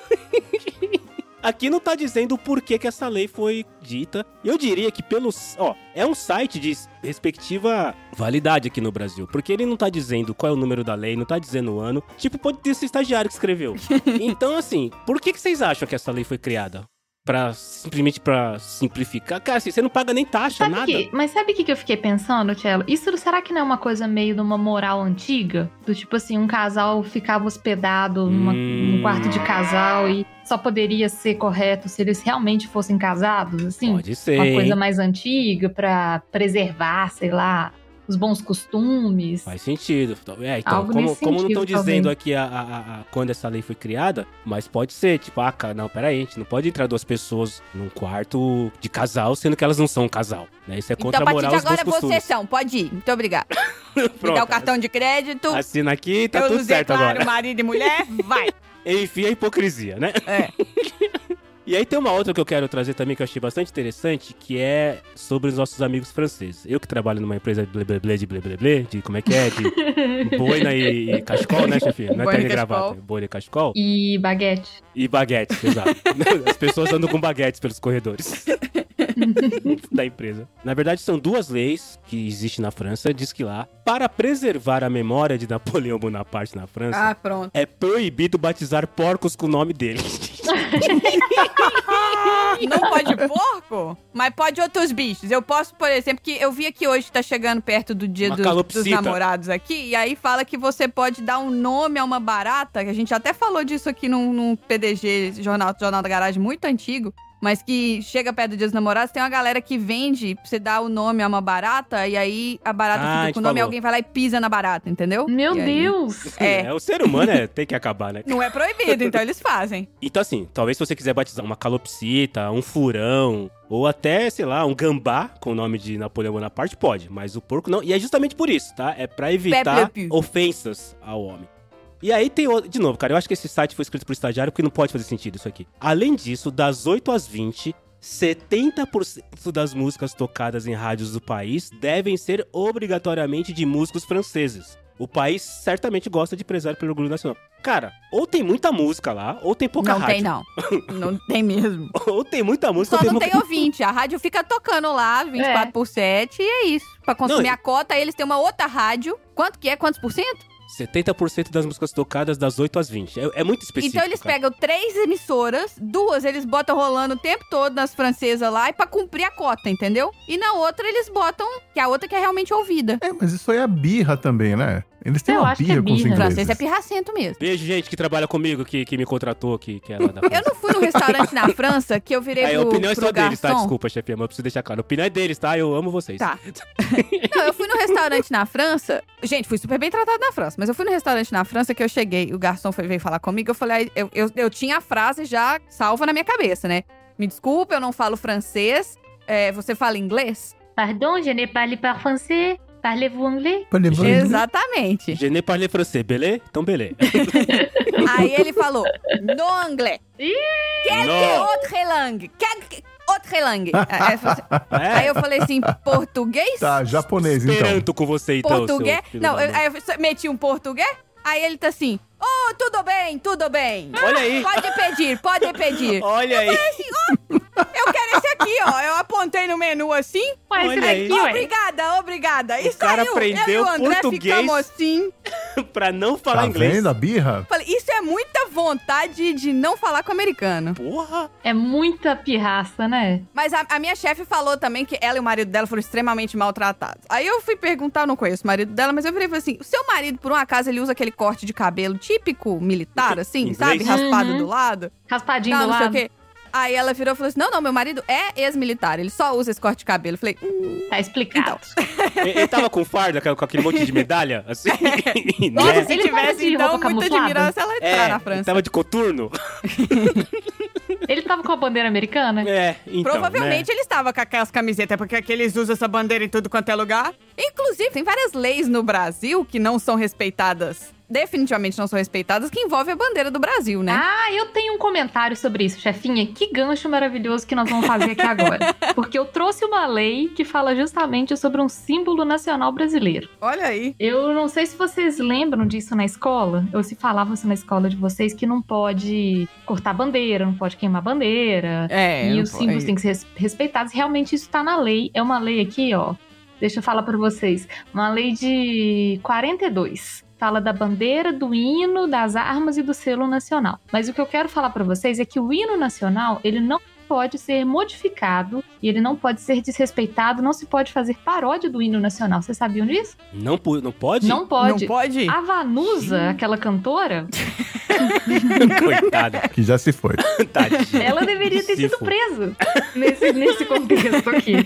Aqui não tá dizendo o porquê que essa lei foi dita. Eu diria que pelos... Ó, é um site de respectiva validade aqui no Brasil. Porque ele não tá dizendo qual é o número da lei, não tá dizendo o ano. Tipo, pode ter esse estagiário que escreveu. Então, assim, por que, que vocês acham que essa lei foi criada? Pra, simplesmente pra simplificar? Cara, assim, você não paga nem taxa, Sabe nada. que, mas sabe o que, que eu fiquei pensando, Tchelo? Isso será que não é uma coisa meio de uma moral antiga? Do tipo assim, um casal ficava hospedado numa, Hum. num quarto de casal e só poderia ser correto se eles realmente fossem casados, assim? Pode ser, Uma hein? coisa mais antiga pra preservar, sei lá, os bons costumes. Faz sentido. É, então, Algo como, nesse como não estão sentido, dizendo talvez. aqui a, a- a- quando essa lei foi criada, mas pode ser, tipo, ah, cara, não, peraí, a gente não pode entrar duas pessoas num quarto de casal, sendo que elas não são um casal, né? Isso é contra Então, a a partir moral de dos bons agora, vocês costumes. são. Pode ir. Muito obrigada. Me Pronto, dá o cartão de crédito. assina aqui, tá eu tudo nos certo declaro agora. marido e mulher. Vai. Enfim, a hipocrisia, né? É. E aí tem uma outra que eu quero trazer também que eu achei bastante interessante, que é sobre os nossos amigos franceses. Eu que trabalho numa empresa de blé blé blé, de blé blé blé, de como é que é? De boina e, e cachecol, né, chefe? Não é Boina terno e e gravata, cachecol. boina e cachecol. E baguete. E baguete, exato. As pessoas andam com baguetes pelos corredores da empresa. Na verdade, são duas leis que existem na França. Diz que lá, para preservar a memória de Napoleão Bonaparte na França, Ah, pronto. é proibido batizar porcos com o nome dele. Não pode porco, mas pode outros bichos. Eu posso, por exemplo, que eu vi aqui hoje, tá chegando perto do dia Uma dos, calopsita. dos namorados aqui, e aí fala que você pode dar um nome a uma barata, que a gente até falou disso aqui num, num P D G, jornal, jornal da Garagem, muito antigo, mas que chega perto do dia dos namorados, tem uma galera que vende pra você dar o nome a uma barata, e aí a barata Ah, a fica gente com o nome e falou. alguém vai lá e pisa na barata, entendeu? Meu E aí- Deus! É. O ser humano é, tem que acabar, né? Não é proibido, então eles fazem. Então, assim, talvez se você quiser batizar uma calopsita, um furão, ou até, sei lá, um gambá com o nome de Napoleão Bonaparte, pode. Mas o porco não. E é justamente por isso, tá? É pra evitar Pepe le Pew. ofensas ao homem. E aí tem outro. De novo, cara, eu acho que esse site foi escrito por estagiário porque não pode fazer sentido isso aqui. Além disso, das oito às vinte, setenta por cento das músicas tocadas em rádios do país devem ser obrigatoriamente de músicos franceses. O país certamente gosta de prezar pelo orgulho nacional. Cara, ou tem muita música lá, ou tem pouca Não rádio. tem, não. Não tem mesmo. Ou tem muita música, Só ou tem não pouca... tem ouvinte. A rádio fica tocando lá, vinte e quatro por sete, e é isso. Pra consumir Não, e- a cota, aí eles têm uma outra rádio. Quanto que é? Quantos por cento? setenta por cento das músicas tocadas das oito às vinte. É, é muito específico, Então eles cara. pegam três emissoras, duas eles botam rolando o tempo todo nas francesas lá, e pra cumprir a cota, entendeu? E na outra eles botam, que é a outra que é realmente ouvida. É, mas isso aí é birra também, né? Eles têm Eu uma acho que é birra com os birra. ingleses. Francês é pirracento mesmo. Beijo, gente, que trabalha comigo, que, que me contratou, que, que é lá da França. Eu não fui num restaurante na França que eu virei Aí, pro, a opinião é pro só deles, tá? garçom. Desculpa, chefe, mas eu preciso deixar claro. A opinião é deles, tá? Eu amo vocês. Tá. Não, eu fui num restaurante na França. Gente, fui super bem tratado na França. Mas eu fui num restaurante na França que eu cheguei, o garçom foi, veio falar comigo. Eu falei, eu, eu, eu tinha a frase já salva na minha cabeça, né? Me desculpa, eu não falo francês. É, você fala inglês? Pardon, je ne parle pas français. Parlez-vous anglais? Exatamente. Je ne parle français, beleza? Então, beleza. Aí ele falou, no anglais. Quelle Non. autre langue? Quelle autre langue? Aí eu falei assim- É? Aí eu falei assim, português? Tá, japonês, então. Esperanto com você, então, Português? seu filho Não, da eu, mãe. aí eu meti um português, aí ele tá assim, oh, tudo bem, tudo bem. Olha aí. Pode pedir, pode pedir. Olha aí. Eu quero esse aqui, ó. Eu apontei no menu assim. Ué, esse Olha daqui, aí. ué. Obrigada, obrigada. E cara saiu. aprendeu eu e o André português. ficamos assim. Pra não falar Tá inglês. vendo a birra? Falei, isso é muita vontade de não falar com o americano. Porra. É muita pirraça, né? Mas a, a minha chefe falou também que ela e o marido dela foram extremamente maltratados. Aí eu fui perguntar, eu não conheço o marido dela, mas eu virei e falei assim, o seu marido, por um acaso, ele usa aquele corte de cabelo típico militar, assim, Inglês? sabe? Raspado Uhum. do lado. Raspadinho Não, do não sei lado. o quê. Aí ela virou e falou assim, não, não, meu marido é ex-militar, ele só usa esse corte de cabelo. Eu falei, hum, Tá explicado. Ele, ele tava com farda, com aquele monte de medalha, assim. nossa, né? se Ele tava tivesse, de então, roupa muita camuflada? admiração ela entrar É, na ele França. tava de coturno. Ele tava com a bandeira americana? É, então, Provavelmente né? ele estava com aquelas camisetas, porque aqui eles usam essa bandeira em tudo quanto é lugar. Inclusive, tem várias leis no Brasil que não são respeitadas, definitivamente não são respeitadas, que envolvem a bandeira do Brasil, né? Ah, eu tenho um comentário sobre isso, chefinha. Que gancho maravilhoso que nós vamos fazer aqui agora. Porque eu trouxe uma lei que fala justamente sobre um símbolo nacional brasileiro. Olha aí. Eu não sei se vocês lembram disso na escola, ou se falava isso na escola de vocês, que não pode cortar bandeira, não pode queimar bandeira. É, e não os pode. símbolos têm que ser res- respeitados. Realmente isso tá na lei. É uma lei aqui, ó. Deixa eu falar pra vocês. Uma lei de quarenta e dois. Fala da bandeira, do hino, das armas e do selo nacional. Mas o que eu quero falar pra vocês é que o hino nacional, ele não pode ser modificado e ele não pode ser desrespeitado, não se pode fazer paródia do hino nacional. Vocês sabiam disso? Não, pu- não pode? Não pode. Não pode? A Vanusa, aquela cantora, Coitada. Que já se foi. Tadinha. ela deveria ter Se sido for. presa nesse, nesse contexto aqui.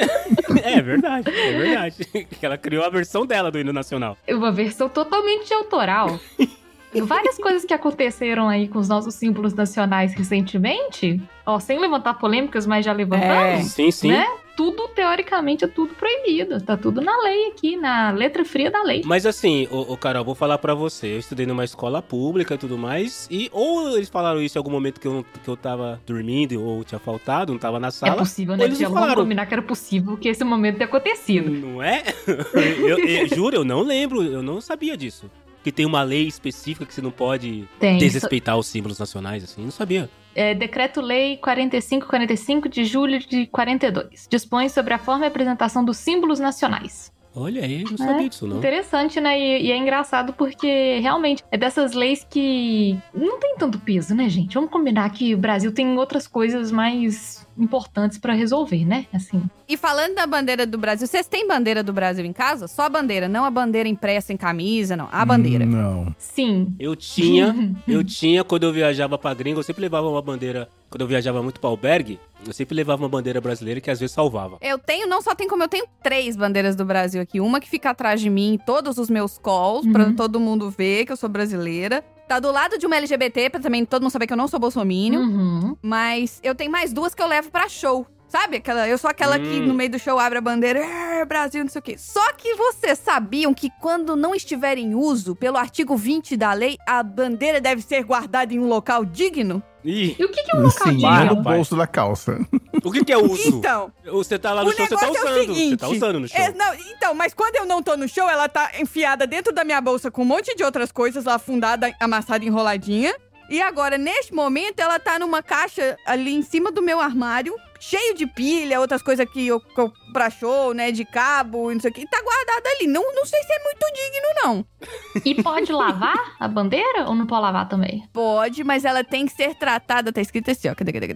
É verdade, é verdade. Ela criou a versão dela do hino nacional. Uma versão totalmente autoral. Várias coisas que aconteceram aí com os nossos símbolos nacionais recentemente, ó, sem levantar polêmicas, mas já levantamos, Sim, sim. né? Tudo, teoricamente, é tudo proibido. Tá tudo na lei aqui, na letra fria da lei. Mas assim, ô, ô Carol, vou falar pra você. Eu estudei numa escola pública e tudo mais. E ou eles falaram isso em algum momento que eu, não- que eu tava dormindo ou tinha faltado, não tava na É sala. possível, ou né, eles Tiago? não Vamos falaram. combinar que era possível que esse momento tenha acontecido. Não é? eu, eu- juro, eu não lembro, eu não sabia disso. Que tem uma lei específica que você não pode Tem. desrespeitar os símbolos nacionais, assim. Não sabia. É, Decreto-Lei quarenta e cinco quarenta e cinco de julho de quarenta e dois. Dispõe sobre a forma e apresentação dos símbolos nacionais. Olha aí, não sabia É, disso, não. Interessante, né? E, e é engraçado porque realmente é dessas leis que não tem tanto peso, né, gente? Vamos combinar que o Brasil tem outras coisas mais importantes pra resolver, né? Assim. E falando da bandeira do Brasil, vocês têm bandeira do Brasil em casa? Só a bandeira, não a bandeira impressa em camisa, não. A bandeira. Hum, Não. Sim. Eu tinha, eu tinha, quando eu viajava pra gringa, eu sempre levava uma bandeira. Quando eu viajava muito pra albergue, eu sempre levava uma bandeira brasileira que às vezes salvava. Eu tenho, não só tem como eu tenho três bandeiras do Brasil aqui. Uma que fica atrás de mim em todos os meus calls, Uhum. pra todo mundo ver que eu sou brasileira. Tá do lado de uma L G B T, pra também todo mundo saber que eu não sou bolsominion. Uhum. Mas eu tenho mais duas que eu levo pra show. Sabe? Aquela, eu sou aquela que Hum. no meio do show abre a bandeira, "É, Brasil, não sei o quê. Só que vocês sabiam que quando não estiver em uso, pelo artigo vinte da lei, a bandeira deve ser guardada em um local digno? Ih, E o que, que é um local Sim, Para, digno? no pai. bolso da calça. o que, que é uso? Então, Você tá lá no o show, você tá negócio é o usando. seguinte, Você tá usando no show. É, não, então, mas quando eu não tô no show, ela tá enfiada dentro da minha bolsa com um monte de outras coisas lá, afundada, amassada, enroladinha. E agora, neste momento, ela tá numa caixa ali em cima do meu armário, cheio de pilha, outras coisas que eu, que eu pra show, né, de cabo e não sei o que. E tá guardada ali. Não, não sei se é muito digno, não. E pode lavar a bandeira ou não pode lavar também? Pode, mas ela tem que ser tratada, tá escrito assim, ó. Cadê, cadê, cadê, cadê?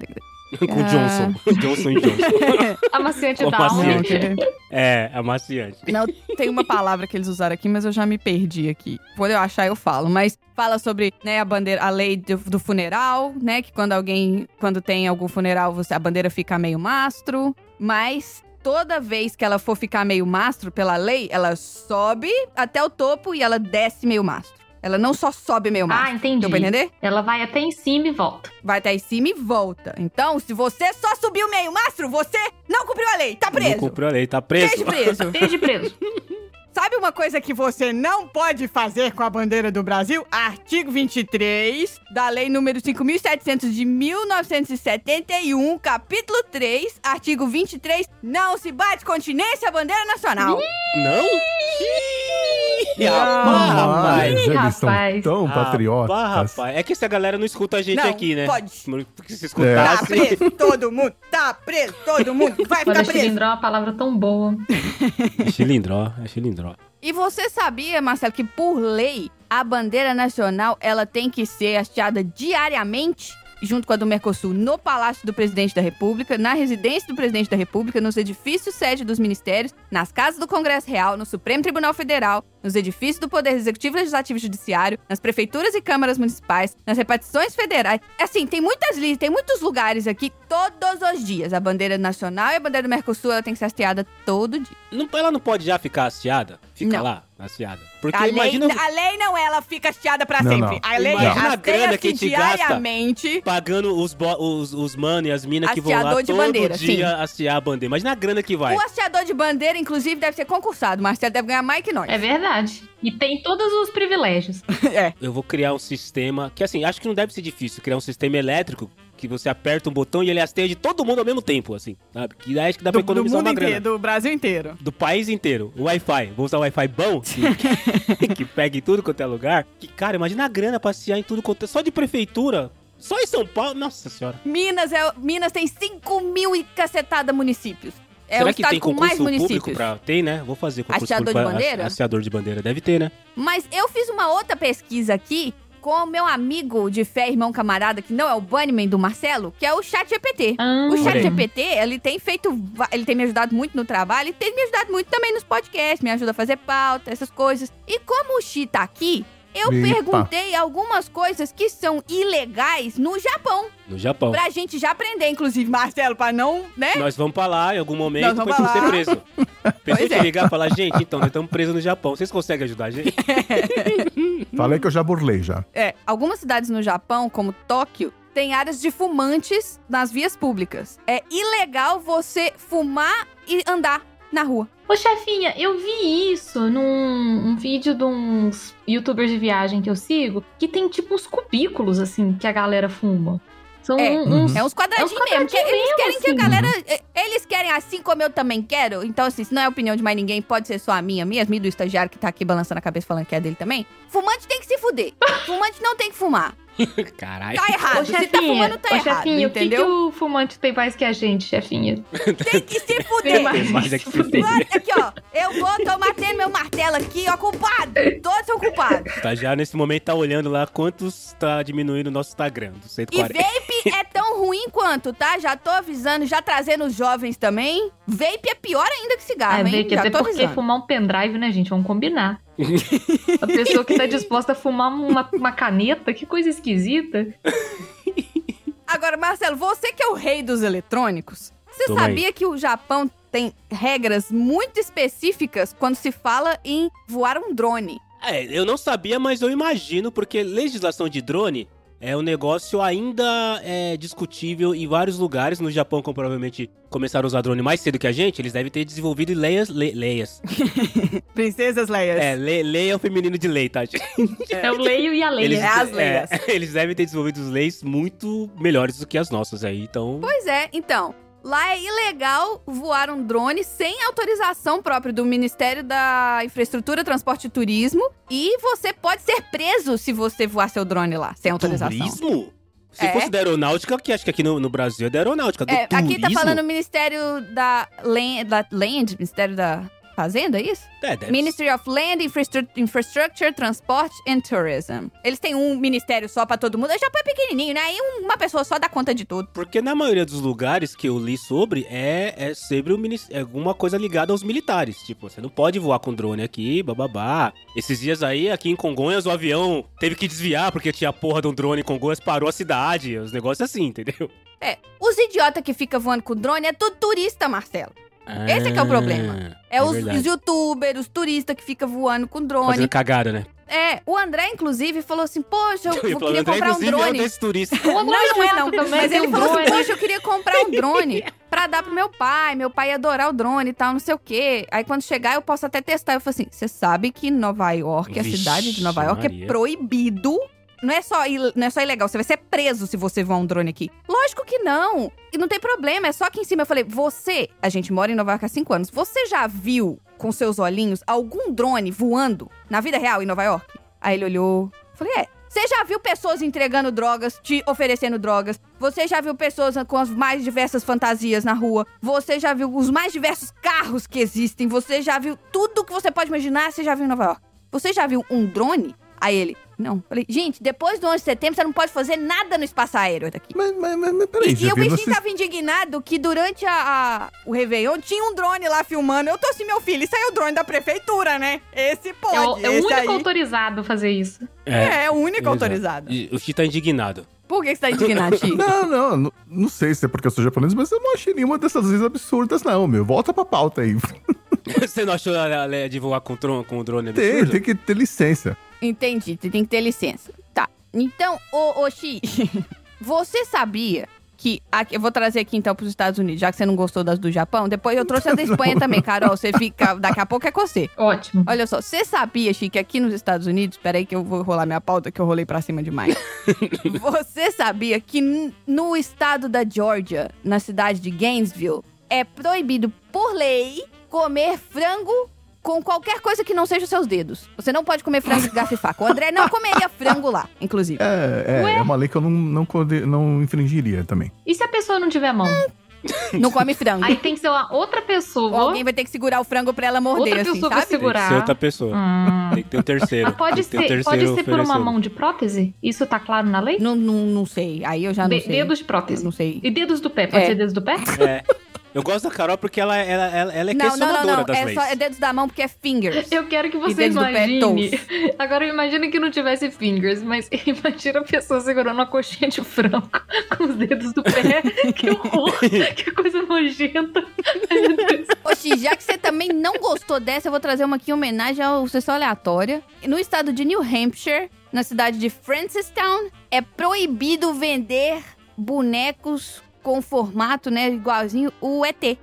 Com o Johnson. Johnson e Johnson. Amaciante Com da alma. amaciante. É, amaciante. Não, tem uma palavra que eles usaram aqui, mas eu já me perdi aqui. Quando eu achar, eu falo. Mas fala sobre, né, a bandeira, a lei do, do funeral, né? Que quando alguém, quando tem algum funeral, você, a bandeira fica meio mastro. Mas toda vez que ela for ficar meio mastro pela lei, ela sobe até o topo e ela desce meio mastro. Ela não só sobe meio mastro. Ah, entendi. Deu pra entender? Ela vai até em cima e volta. Vai até em cima e volta. Então, se você só subiu meio mastro, você não cumpriu a lei. Tá preso. Não cumpriu a lei, tá preso. Esteja preso. Esteja preso. Sabe uma coisa que você não pode fazer com a bandeira do Brasil? Artigo vinte e três da Lei número cinco mil e setecentos de mil novecentos e setenta e um, capítulo três, artigo vinte e três, não se bate continência à bandeira nacional. Não? Ih, rapaz, Mas eles rapaz. são tão patriotas. Rapaz, rapaz. É que essa galera não escuta a gente Não, aqui, né? pode. Porque se Tá escutasse... preso todo mundo, tá preso todo mundo, vai Olha, ficar preso. cilindro é uma palavra tão boa. É chilindró, é chilindró. E você sabia, Marcelo, que por lei, a bandeira nacional, ela tem que ser hasteada diariamente, junto com a do Mercosul, no Palácio do Presidente da República, na residência do Presidente da República, nos edifícios sede dos ministérios, nas casas do Congresso Real, no Supremo Tribunal Federal, nos edifícios do Poder Executivo, Legislativo e Judiciário, nas prefeituras e câmaras municipais, nas repartições federais. Assim, tem muitas listas, tem muitos lugares aqui, todos os dias. A bandeira nacional e a bandeira do Mercosul, ela tem que ser hasteada todo dia. Não, ela não pode já ficar hasteada? Fica Não. lá, hasteada. Porque A lei, imagina... a lei não é, ela fica hasteada pra Não, sempre. não. A lei Imagina é a grana que a hasteia-se gente gasta. diariamente. Pagando os, bo- os, os mano e as minas que vão lá Hasteador de todo bandeira, dia hastear a bandeira. Imagina a grana que vai. O hasteador de bandeira, inclusive, deve ser concursado. O Marcelo deve ganhar mais que nós. É verdade. E tem todos os privilégios. É. Eu vou criar um sistema que, assim, acho que não deve ser difícil. Criar um sistema elétrico que você aperta um botão e ele hasteia de todo mundo ao mesmo tempo, assim, sabe? Que daí acho que dá pra Do, do economizar mundo uma inteiro, grana. do Brasil inteiro. Do país inteiro. O Wi-Fi. Vou usar o Wi-Fi bom, que, que pega em tudo quanto é lugar. Que, cara, imagina a grana passear em tudo quanto é... Só de prefeitura. Só em São Paulo. Nossa senhora. Minas, é, Minas tem cinco mil e cacetada municípios. É Será o que estado tem com mais concurso público municípios. pra... Tem, né? Vou fazer concurso Hasteador público de pra- bandeira? Hasteador de bandeira. Deve ter, né? Mas eu fiz uma outra pesquisa aqui com o meu amigo de fé, irmão camarada, que não é o Bunnyman do Marcelo, que é o ChatGPT. Ah, O Olha aí. ChatGPT, ele tem feito, va- ele tem me ajudado muito no trabalho e tem me ajudado muito também nos podcasts, me ajuda a fazer pauta, essas coisas. E como o Xi tá aqui, eu Epa. perguntei algumas coisas que são ilegais no Japão. No Japão. Pra gente já aprender, inclusive, Marcelo, pra não, né? Nós vamos pra lá em algum momento Nós pra vamos gente pra ser lá. preso. Pensei Pois que é. ligar e falar, gente, então, nós estamos presos no Japão. Vocês conseguem ajudar a gente? Falei que eu já burlei já. É, algumas cidades no Japão, como Tóquio, tem áreas de fumantes nas vias públicas. É ilegal você fumar e andar na rua. Ô, chefinha, eu vi isso num um vídeo de uns youtubers de viagem que eu sigo, que tem tipo uns cubículos, assim, que a galera fuma. São É. um- uns... É uns quadradinhos É uns mesmo. que eles quadradinhos querem mesmo, que a assim. galera... é, Eles querem assim como eu também quero. Então, assim, se não é opinião de mais ninguém, pode ser só a minha, minha, minha do estagiário que tá aqui balançando a cabeça falando que é dele também. Fumante tem que se fuder. Fumante não tem que fumar. Caralho. Tá errado. Ô, se tá chefinha, fumando, tá ô, errado. chefinha, o que, que entendeu? o fumante tem mais que a gente, chefinha? Tem que se Tem fuder. mais. Mas é que se fuder. Olha aqui, ó. Eu vou, tô batendo meu martelo aqui, ó, culpado. Todos são culpados. Tá já nesse momento tá olhando lá quantos tá diminuindo o nosso Instagram, do cento e E quarenta. vape é tão ruim quanto, tá? Já tô avisando, já trazendo os jovens também. Vape é pior ainda que cigarro, Ah, hein? vê que Já até tô porque avisando. fumar um pendrive, né, gente? Vamos combinar. A pessoa que tá disposta a fumar uma, uma caneta, que coisa esquisita. Agora, Marcelo, você que é o rei dos eletrônicos, você Toma aí. sabia que o Japão tem regras muito específicas quando se fala em voar um drone? É, eu não sabia, mas eu imagino, porque legislação de drone é um negócio ainda é, discutível em vários lugares. No Japão, como provavelmente começaram a usar drone mais cedo que a gente, eles devem ter desenvolvido leias... Le, leias. Princesas Leias. É, le, leia é o feminino de lei, tá? É o leio e a leia. Eles, É as leias. é, eles devem ter desenvolvido leis muito melhores do que as nossas aí, então... Pois é, então, lá é ilegal voar um drone sem autorização própria do Ministério da Infraestrutura, Transporte e Turismo. E você pode ser preso se você voar seu drone lá, sem autorização. Turismo? Se É. fosse da aeronáutica, que acho que aqui no, no Brasil é da aeronáutica. Do É, aqui tá turismo? falando o Ministério da Land, da Land, Ministério da Fazenda, é isso? É, deve Ministry of Land, Infrastru- Infrastructure, Transport and Tourism. Eles têm um ministério só pra todo mundo. O Japão é pequenininho, né? Aí uma pessoa só dá conta de tudo. Porque na maioria dos lugares que eu li sobre, é, é sempre o minis- é alguma coisa ligada aos militares. Tipo, você não pode voar com drone aqui, bababá. Esses dias aí, aqui em Congonhas, o avião teve que desviar porque tinha a porra de um drone em Congonhas, parou a cidade. Os negócios assim, entendeu? É, os idiotas que ficam voando com drone é tudo turista, Marcelo. Esse é que é o problema. É, é os, verdade. os youtubers, os turistas que ficam voando com drone. Fazendo cagada, né? É, o André, inclusive, falou assim, poxa, eu, Eu ia eu falar, queria André, comprar um inclusive, é um drone. desses turistas. Não, não é não. também Mas tem ele um falou assim, drone. poxa, eu queria comprar um drone pra dar pro meu pai. Meu pai ia adorar o drone e tal, não sei o quê. Aí quando chegar, eu posso até testar. Eu falei assim, você sabe que Nova York, a Vixe, cidade de Nova York, Maria. é proibido. Não é, só, il- não é só ilegal, você vai ser preso se você voar um drone aqui. Lógico que não. E não tem problema, é só aqui em cima. Eu falei, você, a gente mora em Nova York há cinco anos, você já viu com seus olhinhos algum drone voando na vida real em Nova York? Aí ele olhou, falei, é. Você já viu pessoas entregando drogas, te oferecendo drogas? Você já viu pessoas com as mais diversas fantasias na rua? Você já viu os mais diversos carros que existem? Você já viu tudo que você pode imaginar, você já viu em Nova York? Você já viu um drone? Aí ele, não. Falei, gente, depois do onze de setembro, você não pode fazer nada no espaço aéreo daqui. Mas, mas, mas, mas peraí, E, e o Giovana, bichinho vocês... tava indignado que durante a, a- o Réveillon tinha um drone lá filmando. Eu tô assim, meu filho, isso aí é o drone da prefeitura, né? Esse pode, É o, é o esse único aí autorizado a fazer isso. é, é o único exato. autorizado. E o Chi tá indignado. Por que você tá indignado, Chico? Não, não, não, não sei se é porque eu sou japonês, mas eu não achei nenhuma dessas vezes absurdas, não, meu. Volta pra pauta aí. Você não achou a Leia de voar com, tron- com o drone Tem, absurdo? tem que ter licença. Entendi, você tem que ter licença. Tá, então, ô, ô Xi, você sabia que... Aqui, eu vou trazer aqui então pros Estados Unidos, já que você não gostou das do Japão. Depois eu trouxe a da Espanha também, Carol. Você fica... Daqui a pouco é com você. Ótimo. Olha só, você sabia, Chico, que aqui nos Estados Unidos... Peraí que eu vou rolar minha pauta, que eu rolei pra cima demais. Você sabia que n- no estado da Georgia, na cidade de Gainesville, é proibido por lei comer frango com qualquer coisa que não seja os seus dedos. Você não pode comer frango de garfo e faca. O André não comeria frango lá, inclusive. É, é, é uma lei que eu não, não, conde- não infringiria também. E se a pessoa não tiver mão? Não come frango. Aí tem que ser uma outra pessoa. Ou alguém vai ter que segurar o frango pra ela morder, outra assim, pessoa vai sabe? Tem que segurar. ser outra pessoa. Hum. Tem que ter um terceiro. Mas pode Tem que ter um ser, pode terceiro ser por uma oferecendo. mão de prótese? Isso tá claro na lei? Não, não, não sei. Aí eu já não De- sei. dedos de Eu prótese. não sei. E dedos do pé? Pode É. ser dedos do pé? É. Eu gosto da Carol porque ela, ela, ela, ela é Não, não, não, questionadora não. das É, leis. só, é dedos da mão porque é fingers. Eu quero que E você dedos do pé, imagine. toes. Agora imagine que não tivesse fingers, mas imagina a pessoa segurando uma coxinha de frango com os dedos do pé. Que horror! Que coisa nojenta. Ai, meu Deus. Oxi, já que você também não gostou dessa, eu vou trazer uma aqui em homenagem ao Sessão Aleatória. No estado de New Hampshire, na cidade de Francistown, é proibido vender bonecos com formato, né, igualzinho o E T.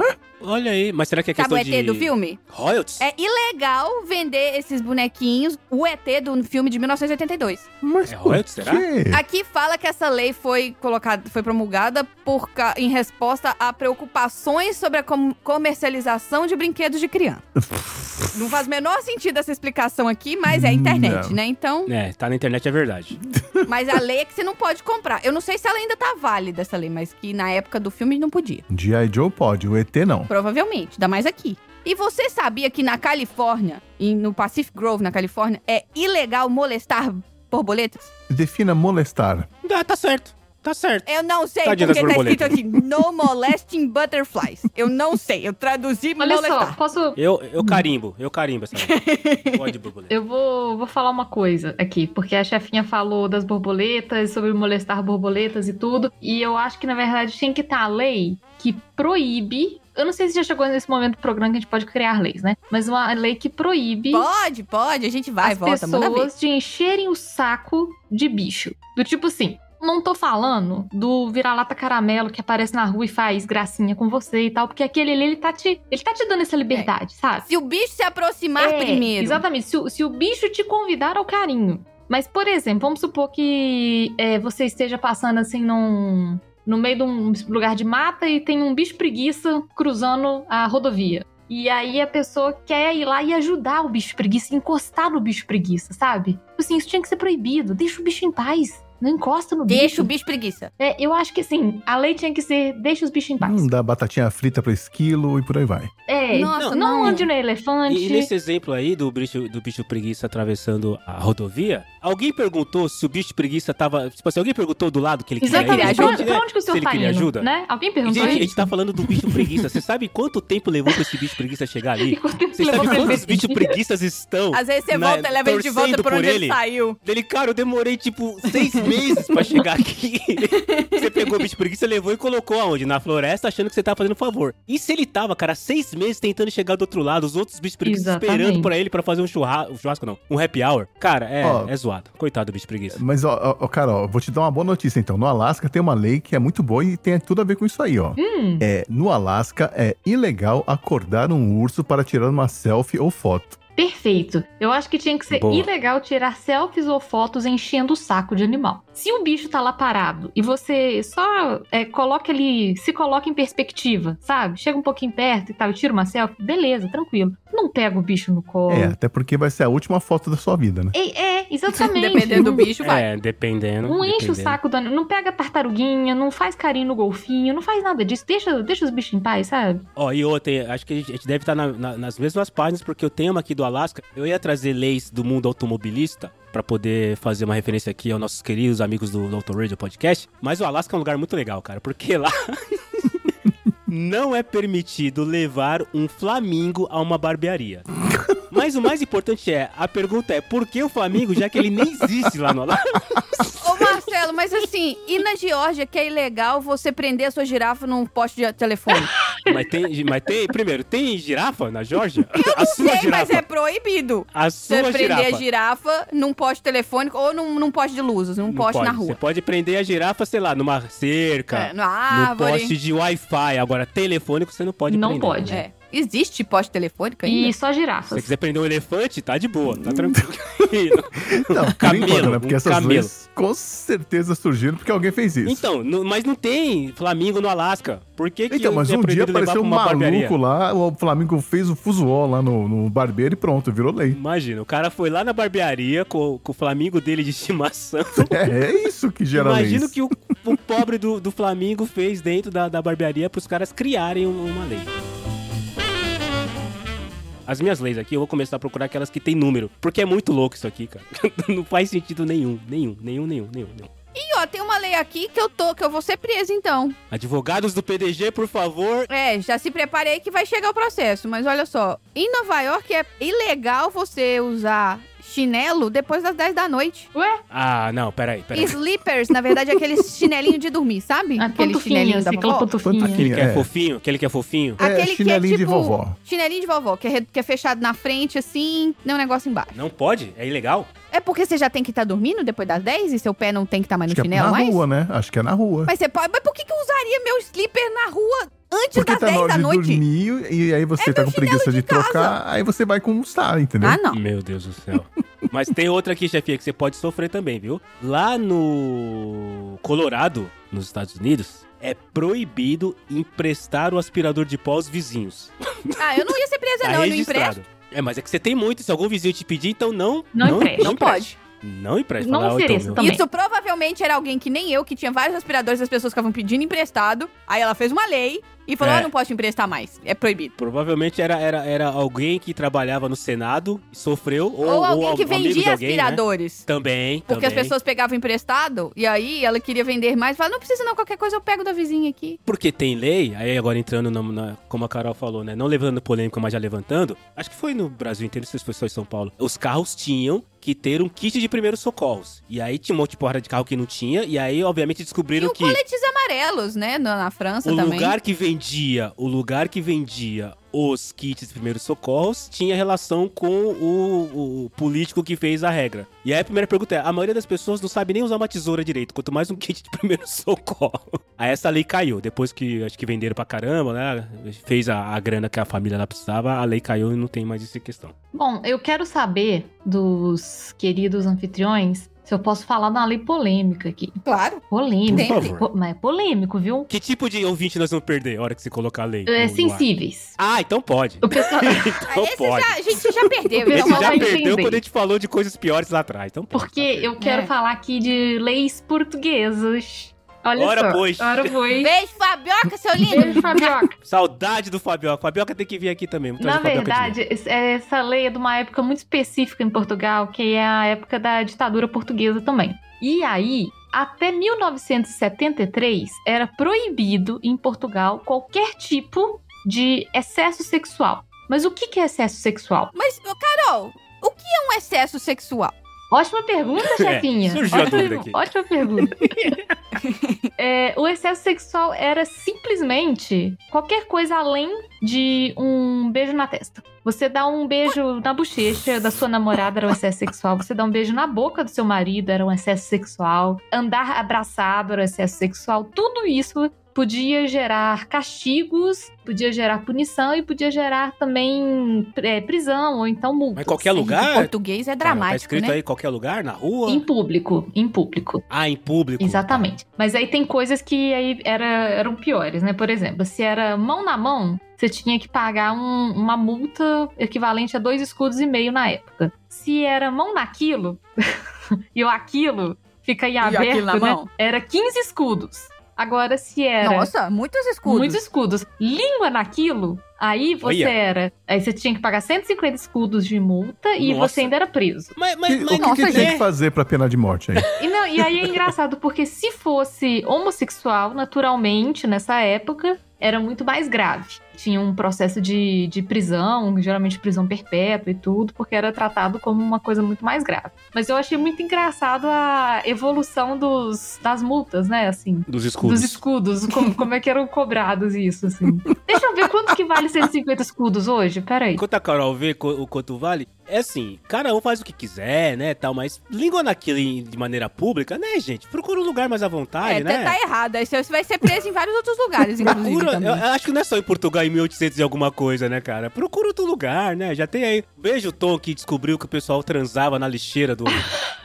Olha aí, mas será que é Sabe questão o E T de... do filme? royalties? É ilegal vender esses bonequinhos, o E T do filme de mil novecentos e oitenta e dois. Mas É por royalties, será? quê? Aqui fala que essa lei foi colocada, foi promulgada por, ca- em resposta a preocupações sobre a com- comercialização de brinquedos de criança. Não faz o menor sentido essa explicação aqui, mas é a internet, Não. né? Então, É, tá na internet, é verdade. mas a lei é que você não pode comprar. Eu não sei se ela ainda tá válida, essa lei, mas que na época do filme não podia. G I. Joe pode, o E T não. Provavelmente, ainda mais aqui. E você sabia que na Califórnia, e no Pacific Grove, na Califórnia, é ilegal molestar borboletas? Defina molestar. Ah, tá certo, tá certo. Eu não sei, Tadinha porque das tá escrito borboletas. assim, no molesting butterflies. Eu não sei, eu traduzi Olha só, molestar. posso. Eu, eu carimbo, eu carimbo essa lei. Pode, borboleta. Eu vou, vou falar uma coisa aqui, porque a chefinha falou das borboletas, sobre molestar borboletas e tudo. E eu acho que, na verdade, tem que estar a lei que proíbe. Eu não sei se já chegou nesse momento do programa que a gente pode criar leis, né? Mas uma lei que proíbe Pode, pode, a gente vai, as volta, manda ver. pessoas de encherem o saco de bicho. Do tipo assim, não tô falando do vira-lata caramelo que aparece na rua e faz gracinha com você e tal, porque aquele ali, ele tá te, ele tá te dando essa liberdade, sabe? Se o bicho se aproximar É, primeiro. Exatamente. Se, o- se o bicho te convidar ao carinho. Mas, por exemplo, vamos supor que é, você esteja passando assim num, no meio de um lugar de mata e tem um bicho preguiça cruzando a rodovia. E aí a pessoa quer ir lá e ajudar o bicho preguiça, encostar no bicho preguiça, sabe? Assim, isso tinha que ser proibido. Deixa o bicho em paz. Não encosta no bicho. Deixa o bicho preguiça. É, eu acho que assim, a lei tinha que ser deixa os bichos em paz. Não dá batatinha frita pra esquilo e por aí vai. É, Nossa, não, não. ande no elefante. E, e nesse exemplo aí do bicho, do bicho preguiça atravessando a rodovia, alguém perguntou se o bicho preguiça tava... Tipo assim, alguém perguntou do lado que ele queria ir? Exatamente. ajuda, Pra, pra onde que o Se senhor ele tá queria indo? ajuda? Né? Alguém perguntou Gente, a isso? gente tá falando do bicho preguiça. Você sabe quanto tempo levou pra esse bicho preguiça chegar ali? E quanto tempo Você levou sabe pra ele quantos decidir? bichos preguiças estão? Às vezes você na- volta e leva ele de volta torcendo por por onde ele, ele? saiu. Dele, cara, eu demorei tipo seis meses pra chegar aqui. Você pegou o bicho preguiça, levou e colocou aonde? Na floresta, achando que você tava fazendo um favor. E se ele tava, cara, seis meses tentando chegar do outro lado, os outros bichos preguiças Exatamente. esperando pra ele pra fazer um churrasco, um churrasco não, um happy hour. Cara, é, Ó. é zoado. Coitado do bicho preguiça. Mas, ó, ó, ó, cara, ó, vou te dar uma boa notícia, então. No Alasca tem uma lei que é muito boa e tem tudo a ver com isso aí, ó. Hum, É, no Alasca é ilegal acordar um urso para tirar uma selfie ou foto. perfeito. Eu acho que tinha que ser Boa. ilegal tirar selfies ou fotos enchendo o saco de animal. Se o bicho tá lá parado e você só é, coloca ele, se coloca em perspectiva, sabe? Chega um pouquinho perto e tal, e tira uma selfie, beleza, tranquilo. Não pega o bicho no colo. É, até porque vai ser a última foto da sua vida, né? É, é, exatamente. Dependendo do bicho, vai. É, dependendo. Não enche o dependendo. saco, do... não pega tartaruguinha, não faz carinho no golfinho, não faz nada disso. Deixa, deixa os bichos em paz, sabe? Ó, e outra, acho que a gente, a gente deve estar na- na- nas mesmas páginas, porque eu tenho uma aqui do Alasca. Eu ia trazer leis do mundo automobilista pra poder fazer uma referência aqui aos nossos queridos amigos do, do Auto Radio Podcast. Mas o Alasca é um lugar muito legal, cara, porque lá não é permitido levar um flamingo a uma barbearia. Mas o mais importante é, a pergunta é, por que o flamingo, já que ele nem existe lá no Alasca? Ô, Marcelo, mas assim, e na Geórgia que é ilegal você prender a sua girafa num poste de telefone? Mas tem, mas tem, primeiro, tem girafa na Geórgia? A sua Sei, girafa. mas é proibido. A Você sua prender girafa. a girafa num poste telefônico ou num, num poste de luzes, num Não poste pode. na rua. Você pode prender a girafa, sei lá, numa cerca, É, numa no árvore. poste de Wi-Fi. Agora, telefônico você não pode Não prender. pode. É. Existe poste telefônico ainda? E só Se você girafas. quiser prender um elefante, tá de boa, tá tranquilo. Não, por camelo, enquanto, né? Porque um essas camelo. leis com certeza surgiram porque alguém fez isso. Então, no- mas não tem flamingo no Alasca. Por que que Então, mas é um dia proibido levar apareceu pra um uma barbearia? maluco lá, o Flamengo fez o fuzuó lá no, no barbeiro e pronto, virou lei. Imagina, o cara foi lá na barbearia com, com o flamingo dele de estimação. É, é isso que gera Imagina o leis. que o, o pobre do, do Flamengo fez dentro da, da barbearia pros caras criarem um- uma lei. As minhas leis aqui, eu vou começar a procurar aquelas que tem número. Porque é muito louco isso aqui, cara. Não faz sentido nenhum, nenhum, nenhum, nenhum, nenhum, nenhum. E ó, tem uma lei aqui que eu tô, que eu vou ser presa então. Advogados do P D G, por favor. É, já se prepare aí que vai chegar o processo. Mas olha só, em Nova York é ilegal você usar chinelo depois das dez da noite. Ué? Ah, não, peraí, peraí. Slippers, na verdade, é aquele chinelinho de dormir, sabe? A Aquele pantufinha, chinelinho da assim, aquela vovó. pantufinha. Aquele que é, É. fofinho, aquele que é fofinho. É, Aquele que é chinelinho tipo... de vovó. Chinelinho de vovó, que é, re- que é fechado na frente, assim, tem um negócio embaixo. Não pode? É ilegal? É porque você já tem que estar dormindo depois das dez e seu pé não tem que estar mais no Acho que é chinelo na mais? rua, né? Acho que é na rua. Mas você pode... Mas por que, que eu usaria meu slipper na rua antes Porque das tá na dez hora da de noite? dormir e aí você É tá meu com preguiça chinelo de de casa. trocar, aí você vai com um star, entendeu? Ah, não. Meu Deus do céu. Mas tem outra aqui, chefia, que você pode sofrer também, viu? Lá no Colorado, nos Estados Unidos, é proibido emprestar o aspirador de pó aos vizinhos. Ah, eu não ia ser presa, Tá não. Eu não registrado. empresto. É, mas é que você tem muito. Se algum vizinho te pedir, então não... Não empresta. Não pode. Não empresta. Não Fala, "Ah, então, ofereça meu, também. Isso provavelmente era alguém que nem eu, que tinha vários aspiradores das pessoas que estavam pedindo emprestado. Aí ela fez uma lei e falou, É. ah, não posso emprestar mais. É proibido. Provavelmente era, era, era alguém que trabalhava no Senado e sofreu. Ou, Ou, alguém ou que amigo de vendia alguém, né? aspiradores. Também, Porque também. as pessoas pegavam emprestado e aí ela queria vender mais. Fala, não precisa não, qualquer coisa eu pego da vizinha aqui. Porque tem lei, aí agora entrando na, na- como a Carol falou, né? Não levantando polêmica, mas já levantando. Acho que foi no Brasil inteiro, não sei se foi só em São Paulo. Os carros tinham que ter um kit de primeiros socorros. E aí tinha um monte de porra de carro que não tinha. E aí, obviamente, E descobriram o que coletes amarelos, né, na, na França o também. lugar que vendia, o lugar que vendia os kits de primeiros socorros tinha relação com o, o político que fez a regra. E aí a primeira pergunta é, a maioria das pessoas não sabe nem usar uma tesoura direito, quanto mais um kit de primeiro socorro. Aí essa lei caiu, depois que acho que venderam pra caramba, né, fez a, a grana que a família lá precisava, a lei caiu e não tem mais essa questão. Bom, eu quero saber dos queridos anfitriões se eu posso falar de uma lei polêmica aqui. Claro. Polêmico. Por favor. Po- mas é polêmico, viu? Que tipo de ouvinte nós vamos perder a hora que você colocar a lei? É, no ar? sensíveis. Ah, então pode. O pessoal... Então Esse pode. já, a gente já perdeu. O Esse Então, pessoal já vai perdeu entender. quando a gente falou de coisas piores lá atrás. Então pode. Porque eu quero É. falar aqui de leis portuguesas. Olha Ora, só. pois. Ora, pois. beijo, Fabioca, seu lindo. Beijo, Fabioca. Saudade do Fabioca. Fabioca tem que vir aqui também. Vamos Na trazer o Fabioca de verdade, es- é, essa lei é de uma época muito específica em Portugal, que é a época da ditadura portuguesa também. E aí, até mil novecentos e setenta e três, era proibido em Portugal qualquer tipo de excesso sexual. Mas o que que é excesso sexual? Mas, ô, Carol, o que é um excesso sexual? Ótima pergunta, chefinha. É, surgiu a ótima, dúvida aqui. ótima pergunta. É, o excesso sexual era simplesmente qualquer coisa além de um beijo na testa. Você dá um beijo na bochecha da sua namorada era um excesso sexual. Você dá um beijo na boca do seu marido era um excesso sexual. Andar abraçado era um excesso sexual. Tudo isso podia gerar castigos, podia gerar punição e podia gerar também é, prisão ou então multa. Mas em qualquer Em lugar? português é Cara, tá dramático, escrito né? aí qualquer lugar? Na rua? Em público, em público. Ah, em público. Exatamente. Mas aí tem coisas que aí era, eram piores, né? Por exemplo, se era mão na mão, você tinha que pagar um- uma multa equivalente a dois escudos e meio na época. Se era mão naquilo, e o aquilo fica em aquilo aberto, na né? mão? Era quinze escudos. Agora, se era Nossa, muitos escudos. muitos escudos, língua naquilo, aí você Olha. era... Aí você tinha que pagar cento e cinquenta escudos de multa e Nossa. você ainda era preso. Mas, E mas, o mas que, nossa, que tem gente. que fazer pra pena de morte aí? E, não, e aí é engraçado, porque se fosse homossexual, naturalmente, nessa época, era muito mais grave. Tinha um processo de, de prisão, geralmente prisão perpétua e tudo, porque era tratado como uma coisa muito mais grave. Mas eu achei muito engraçado a evolução dos, das multas, né, assim. Dos escudos. Dos escudos, como, como é que eram cobrados isso, assim. Deixa eu ver quanto que vale cento e cinquenta escudos hoje, peraí. Enquanto a Carol vê co- o quanto vale, é assim, cada um faz o que quiser, né, tal, mas língua naquilo em- de maneira pública, né, gente? Procura um lugar mais à vontade, É, né? tá errado. Aí você vai ser preso em vários outros lugares, inclusive, Procura, também. eu, eu acho que não é só em Portugal em mil e oitocentos e alguma coisa, né, cara? Procura outro lugar, né? Já tem aí. Beijo o Tom que descobriu que o pessoal transava na lixeira do, do,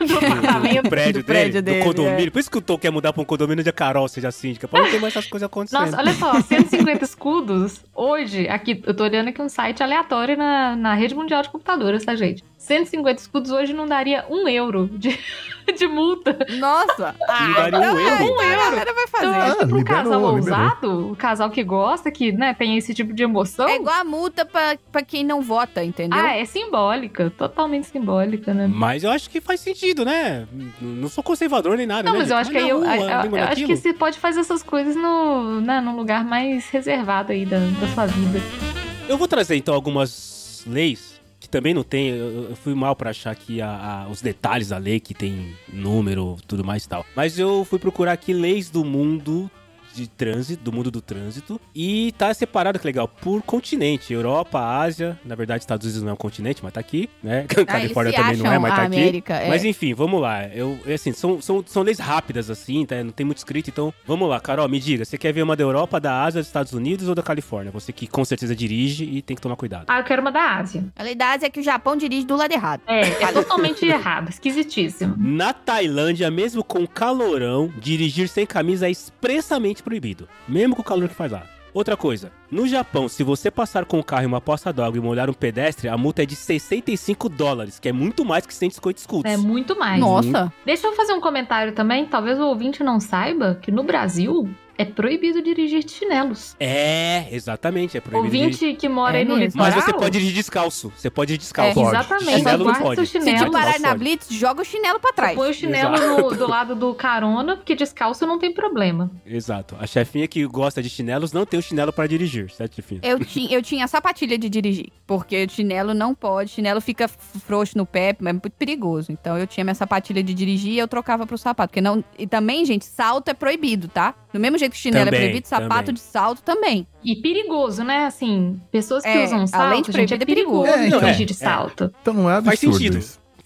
do- do prédio, Do prédio dele, dele, do condomínio. é. Por isso que o Tom quer mudar pra um condomínio onde a Carol seja síndica, pra não ter mais essas coisas acontecendo. Nossa, olha só, cento e cinquenta escudos, hoje, aqui, eu tô olhando aqui um site aleatório na, na rede mundial de computadores, tá, gente? cento e cinquenta escudos hoje não daria um euro de, de multa. Nossa. Não daria um euro. então a galera vai fazer. Então, eu acho que Ah, pro liberou, casal liberou. ousado, o casal que gosta, que né, tem esse tipo de emoção, É igual a multa pra, pra quem não vota, entendeu? ah, é simbólica, totalmente simbólica, né? Mas eu acho que faz sentido, né? Não sou conservador nem nada, Não, né? mas eu gente? acho que Vai aí eu, na rua, eu- eu língua acho naquilo. que você pode fazer essas coisas no, né, num lugar mais reservado aí da, da sua vida. Eu vou trazer então algumas leis que também não tem. Eu, eu fui mal pra achar aqui a- a- os detalhes da lei, que tem número, tudo mais e tal. Mas eu fui procurar aqui leis do mundo de trânsito, do mundo do trânsito. E tá separado, que legal, por continente. Europa, Ásia. Na verdade, Estados Unidos não é um continente, mas tá aqui, né? Ah, Califórnia eles se também não é, acham mas tá a aqui. América, é. Mas enfim, vamos lá. Eu, é assim, são, são, são leis rápidas, assim, tá? Não tem muito escrito, então vamos lá. Carol, me diga, você quer ver uma da Europa, da Ásia, dos Estados Unidos ou da Califórnia? Você que com certeza dirige e tem que tomar cuidado. Ah, eu quero uma da Ásia. A lei da Ásia é que o Japão dirige do lado errado. É, é totalmente errado, esquisitíssimo. Na Tailândia, mesmo com calorão, dirigir sem camisa é expressamente proibido. Mesmo com o calor que faz lá. Outra coisa, no Japão, se você passar com o carro em uma poça d'água e molhar um pedestre, a multa é de sessenta e cinco dólares, que é muito mais que cento e cinquenta escudos. É muito mais. Nossa. Deixa eu fazer um comentário também, talvez o ouvinte não saiba que no Brasil é proibido dirigir de chinelos. É, exatamente, é proibido Ouvinte dirigir. que mora É aí no mesmo. Mas litoral... você pode dirigir descalço. Você pode dirigir descalço. É, Pode. Exatamente, Chinelo só não guarda pode. seu Se te chinelo. parar Não na pode. blitz, joga o chinelo pra trás. Põe o chinelo no- do lado do carona, porque descalço não tem problema. Exato. A chefinha que gosta de chinelos não tem o chinelo para dirigir, certo, chefinha? Eu, ti, eu tinha sapatilha de dirigir, porque o chinelo não pode, chinelo fica frouxo no pé, é muito perigoso. Então eu tinha minha sapatilha de dirigir e eu trocava pro sapato. Porque não, e também, gente, salto é proibido, tá? Do mesmo jeito que chinelo Também, é proibido, sapato também. de salto também. E perigoso, né? Assim, pessoas que É, usam salto, além de gente, é proibido, é perigoso. perigoso É, então, dirigir de é. salto. Então não é Faz absurdo sentido. isso.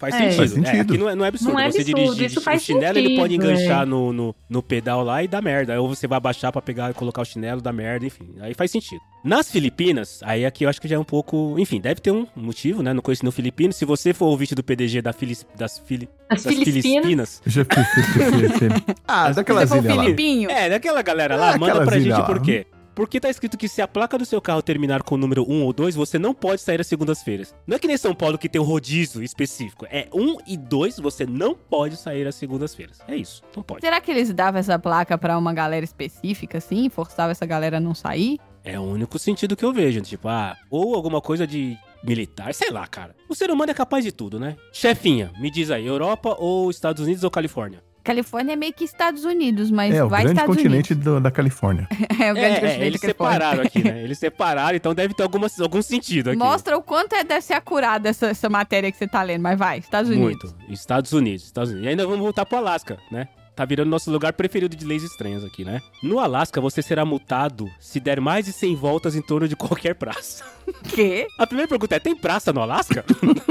faz É. sentido. Faz sentido. É, aqui não é, não é absurdo. Não é você absurdo, dirigir isso o faz chinelo, ele pode sentido, enganchar é. no, no, no pedal lá e dá merda. Ou você vai abaixar pra pegar e colocar o chinelo, dá merda, enfim. Aí faz sentido. Nas Filipinas, aí aqui eu acho que já é um pouco... Enfim, deve ter um motivo, né? Não conheço no Filipino. Se você for ouvinte do P D G da Fili, das, Fili, As das Filipinas. Filipinas... Já fiz, fiz, fiz, fiz. Ah, daquelas Você for ilhas lá. Filipinho? É, daquela galera lá, Ah, manda pra aquelas gente ilhas por lá. quê? Porque tá escrito que se a placa do seu carro terminar com o número um ou dois, você não pode sair às segundas-feiras. Não é que nem São Paulo que tem um rodízio específico. É um e dois, você não pode sair às segundas-feiras. É isso, não pode. Será que eles davam essa placa pra uma galera específica, assim? Forçava essa galera a não sair? É o único sentido que eu vejo. Tipo, ah, ou alguma coisa de militar, sei lá, cara. O ser humano é capaz de tudo, né? Chefinha, me diz aí, Europa ou Estados Unidos ou Califórnia? Califórnia é meio que Estados Unidos, mas É, o vai grande Estados continente do- da Califórnia. Unidos. É, o grande É, continente é, eles da Califórnia. separaram aqui, né? Eles separaram, então deve ter alguma, algum sentido aqui. Mostra o quanto é, deve ser acurada essa, essa matéria que você tá lendo, mas vai, Estados Unidos. Muito. Estados Unidos, Estados Unidos. E ainda vamos voltar pro Alasca, né? Tá virando nosso lugar preferido de leis estranhas aqui, né? No Alasca, você será multado se der mais de cem voltas em torno de qualquer praça. Quê? A primeira pergunta é, tem praça no Alasca?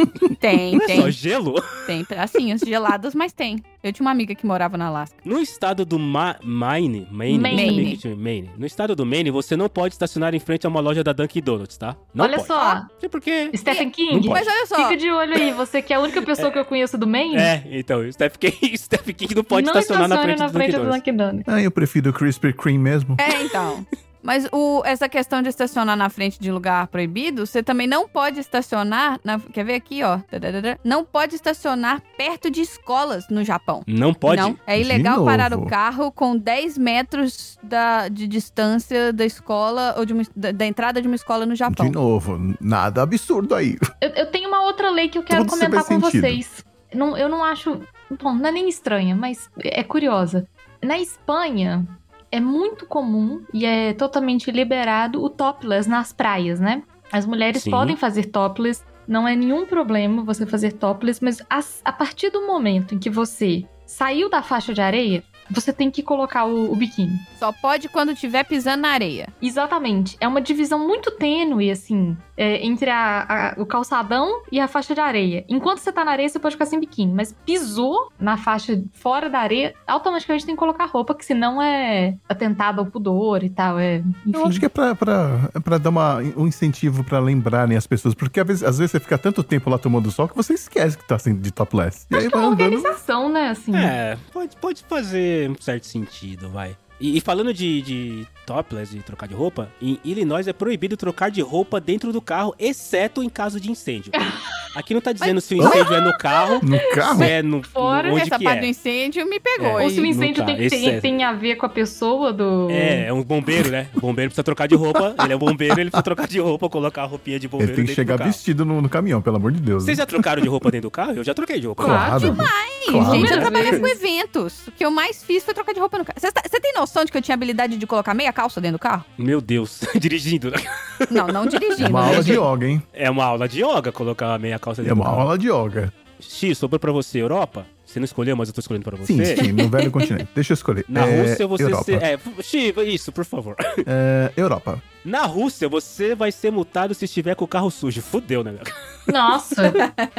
Tem, Não é tem. só gelo? Tem pracinhas geladas, mas tem. Eu tinha uma amiga que morava na Alasca. No estado do Ma Maine, Maine, Maine. não sabia que tinha Maine. No estado do Maine, você não pode estacionar em frente a uma loja da Dunkin' Donuts, tá? Não Olha pode. só, Não sei por quê. Stephen Não King. pode. Mas olha só, Fica de olho aí, você que é a única pessoa que eu conheço do Maine. É, então, o Stephen King, Stephen King não pode não estacionar na estacione frente, na do frente Dunkin' do Donuts. Dunkin' Donuts. Ah, eu prefiro o Krispy Kreme mesmo. é, então. Mas o, essa questão de estacionar na frente de lugar proibido, você também não pode estacionar, na- quer ver aqui, ó, tadadada, não pode estacionar perto de escolas no Japão. Não pode? Não, é De ilegal novo. parar o carro com dez metros da, de distância da escola, ou de uma, da, da entrada de uma escola no Japão. De novo, nada absurdo aí. Eu, eu tenho uma outra lei que eu quero Tudo comentar faz com sentido. vocês. Não, eu não acho. Bom, não é nem estranha, mas é curiosa. Na Espanha, é muito comum e é totalmente liberado o topless nas praias, né? As mulheres Sim. podem fazer topless, não é nenhum problema você fazer topless, mas as- a partir do momento em que você saiu da faixa de areia, você tem que colocar o, o biquíni. Só pode quando estiver pisando na areia. Exatamente. É uma divisão muito tênue, assim, é, entre a- a- o calçadão e a faixa de areia. Enquanto você tá na areia, você pode ficar sem biquíni. Mas pisou na faixa fora da areia, automaticamente tem que colocar roupa, que senão é atentado ao pudor e tal. É, enfim. Eu acho que é pra, pra, é pra dar uma, um incentivo pra lembrarem as pessoas. Porque às vezes, às vezes você fica tanto tempo lá tomando sol que você esquece que tá assim, de topless. E aí Acho que é vai uma andando. organização, né, assim. É, pode, pode fazer um certo sentido, vai. E, e falando de, de topless, de trocar de roupa, em Illinois é proibido trocar de roupa dentro do carro, exceto em caso de incêndio. Aqui não tá dizendo se o incêndio é no carro, No carro? se é no, Fora, onde Essa que parte do é. incêndio me pegou. É. Ou se o aí. incêndio Não tem, tá, tem, esse é- tem a ver com a pessoa do... É, é um bombeiro, né? O bombeiro precisa trocar de roupa, ele é um bombeiro, ele precisa trocar de roupa, colocar a roupinha de bombeiro Ele tem que dentro do chegar carro. vestido no, no caminhão, pelo amor de Deus. Vocês já trocaram de roupa dentro do carro? Eu já troquei de roupa. Claro. Claro. Sim, Claro. gente, eu Muitas trabalhei vezes. com eventos. O que eu mais fiz foi trocar de roupa no carro. Você tá- você tem noção de que eu tinha habilidade de colocar meia calça dentro do carro? Meu Deus, dirigindo. né? Não, não É dirigindo. uma né, aula de gente? yoga, hein? É uma aula de yoga colocar a meia calça É dentro do uma carro. aula de yoga. X, sobrou pra você Europa? Você não escolheu, mas eu tô escolhendo pra você. Sim, sim, no velho continente. Deixa eu escolher. Na É, Rússia você... Europa. Se... É, X, isso, por favor. É, Europa. Na Rússia você vai ser multado se estiver com o carro sujo. Fudeu, né? Nossa,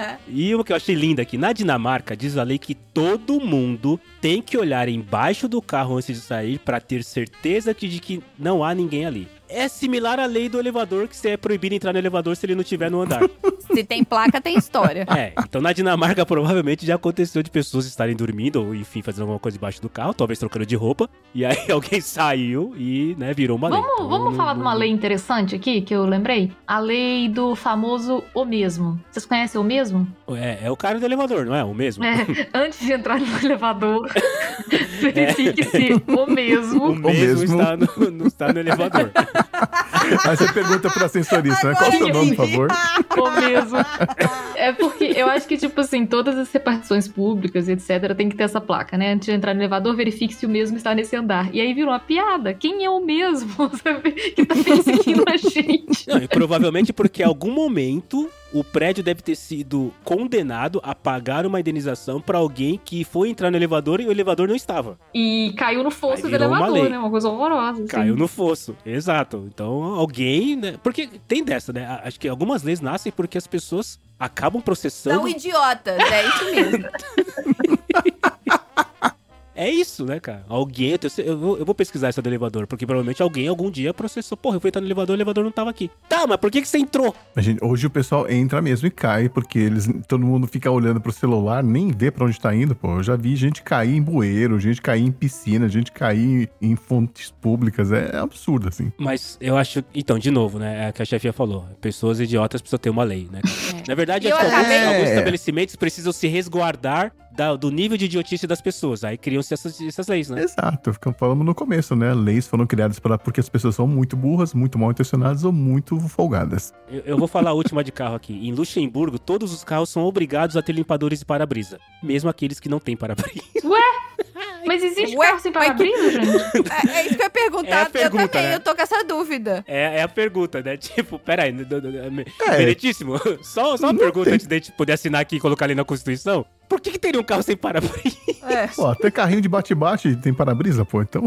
E o que eu achei lindo aqui, na Dinamarca, diz a lei que todo mundo tem que olhar embaixo do carro antes de sair pra ter certeza que, de que não há ninguém ali. É similar à lei do elevador, que você é proibido entrar no elevador se ele não estiver no andar. Se tem placa, tem história. É, então na Dinamarca provavelmente já aconteceu de pessoas estarem dormindo ou enfim fazendo alguma coisa debaixo do carro, talvez trocando de roupa, e aí alguém saiu e, né, virou uma lei. vamos, Então, vamos não- falar de uma não- lei interessante aqui, que eu lembrei? A lei do famoso o mesmo. Vocês conhecem o mesmo? É, é o cara do elevador, não é? O mesmo? É, antes de entrar no elevador, verifique se o mesmo... O mesmo, mesmo. Está, no, não está no elevador. Aí você pergunta pro ascensorista, né? Qual o seu Agora nome, por entendi. favor? O mesmo. É porque eu acho que, tipo assim, todas as repartições públicas e etcétera tem que ter essa placa, né? Antes de entrar no elevador, verifique se o mesmo está nesse andar. E aí virou uma piada. Quem é o mesmo, sabe? Que tá perseguindo a gente. Não, e provavelmente porque em algum momento o prédio deve ter sido condenado a pagar uma indenização pra alguém que foi entrar no elevador e o elevador não estava. E caiu no fosso Aí do virou uma elevador, lei. né? Uma coisa horrorosa. Caiu assim. no fosso, exato. Então alguém, né? Porque tem dessa, né? Acho que algumas leis nascem porque as pessoas acabam processando. São idiotas, é isso mesmo. É isso, né, cara? Alguém, eu, tenho- eu vou, eu vou pesquisar essa do elevador, porque provavelmente alguém algum dia processou. Porra, eu fui entrar no elevador, o elevador não tava aqui. Tá, mas por que que você entrou? Mas, gente, hoje o pessoal entra mesmo e cai, porque eles, todo mundo fica olhando pro celular, nem vê pra onde tá indo, pô. Eu já vi gente cair em bueiro, gente cair em piscina, gente cair em fontes públicas. É, é absurdo, assim. Mas eu acho, então, de novo, né, é o que a chefia falou. Pessoas idiotas precisam ter uma lei, né? É. Na verdade, E acho eu que alguns, acabei- alguns É. estabelecimentos precisam se resguardar da- do nível de idiotice das pessoas. Aí criam-se essas, essas leis, né? Exato, ficamos falando no começo, né? Leis foram criadas para, porque as pessoas são muito burras, muito mal intencionadas ou muito folgadas. Eu, eu vou falar a última de carro aqui. Em Luxemburgo, todos os carros são obrigados a ter limpadores de para-brisa. Mesmo aqueles que não têm para-brisa. Mas existe Ué, carro sem mas para-brisa, gente? É, é isso que eu ia perguntar. É a pergunta, eu também, né? eu tô com essa dúvida. É, é a pergunta, né? Tipo, peraí, do- do- do- É. Meritíssimo, só, só uma Não pergunta tem. antes de a gente poder assinar aqui e colocar ali na Constituição. Por que, que teria um carro sem para-brisa? É. Pô, até carrinho de bate-bate tem para-brisa, pô. Então,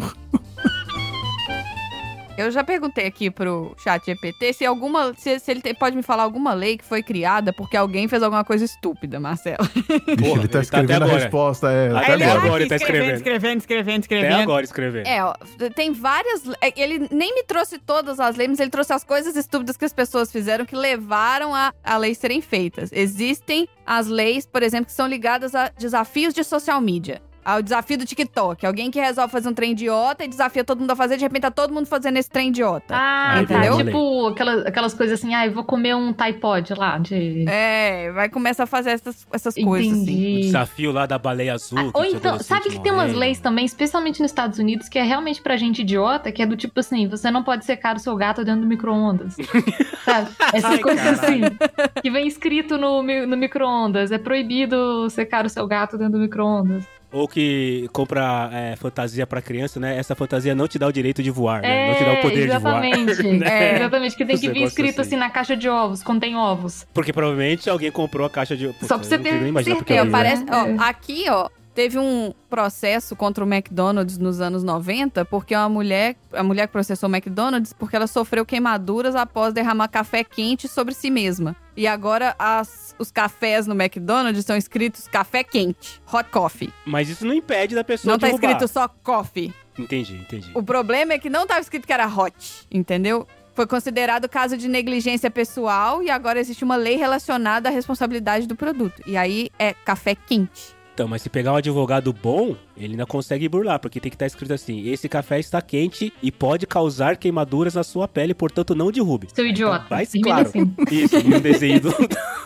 Eu já perguntei aqui pro chat G P T se alguma. Se, se ele te- pode me falar alguma lei que foi criada porque alguém fez alguma coisa estúpida, Marcelo. vixe, Porra, ele tá ele tá escrevendo até a agora. resposta. É, Até até ele agora. agora ele tá escrevendo. escrevendo, escrevendo, Até agora escrevendo. É, ó, tem várias. é, Ele nem me trouxe todas as leis, mas ele trouxe as coisas estúpidas que as pessoas fizeram que levaram a, a leis serem feitas. Existem as leis, por exemplo, que são ligadas a desafios de social media. Ao desafio do TikTok. Alguém que resolve fazer um trem idiota e desafia todo mundo a fazer, de repente tá todo mundo fazendo esse trem idiota. Ah, Entendeu? tá. Tipo aquelas, aquelas coisas assim, ah, eu vou comer um Tide lá de... É, vai começar a fazer essas, essas coisas assim. O Entendi. desafio lá da baleia azul. Ah, que ou tinha então, adolescente sabe que tem umas morrendo. leis também, especialmente nos Estados Unidos, que é realmente pra gente idiota, que é do tipo assim, você não pode secar o seu gato dentro do micro-ondas. Sabe? Essas Ai, coisas caralho. assim, que vem escrito no, mi- no micro-ondas. É proibido secar o seu gato dentro do micro-ondas. Ou que compra é, fantasia pra criança, né? Essa fantasia não te dá o direito de voar, né? Não te dá o poder exatamente. de voar. né? É, exatamente, que tem Os que vir negócios escrito assim. assim na caixa de ovos, contém ovos. Porque provavelmente alguém comprou a caixa de... Puta, Só pra você eu não ter consigo nem imaginar porque certeza. eu É, li, né? parece, ó, É. aqui, ó, teve um processo contra o McDonald's nos anos noventa, porque uma mulher, a mulher que processou o McDonald's, porque ela sofreu queimaduras após derramar café quente sobre si mesma. E agora as- os cafés no McDonald's estão escritos café quente, hot coffee. Mas isso não impede da pessoa Não tá derrubar. escrito só coffee. Entendi, entendi. O problema é que não tava escrito que era hot, entendeu? Foi considerado caso de negligência pessoal e agora existe uma lei relacionada à responsabilidade do produto. E aí é café quente. Então, mas se pegar um advogado bom, ele ainda consegue burlar, porque tem que estar escrito assim: esse café está quente e pode causar queimaduras na sua pele, portanto não derrube. Seu idiota. Mas, Termina claro. assim. Isso, e um desenho do...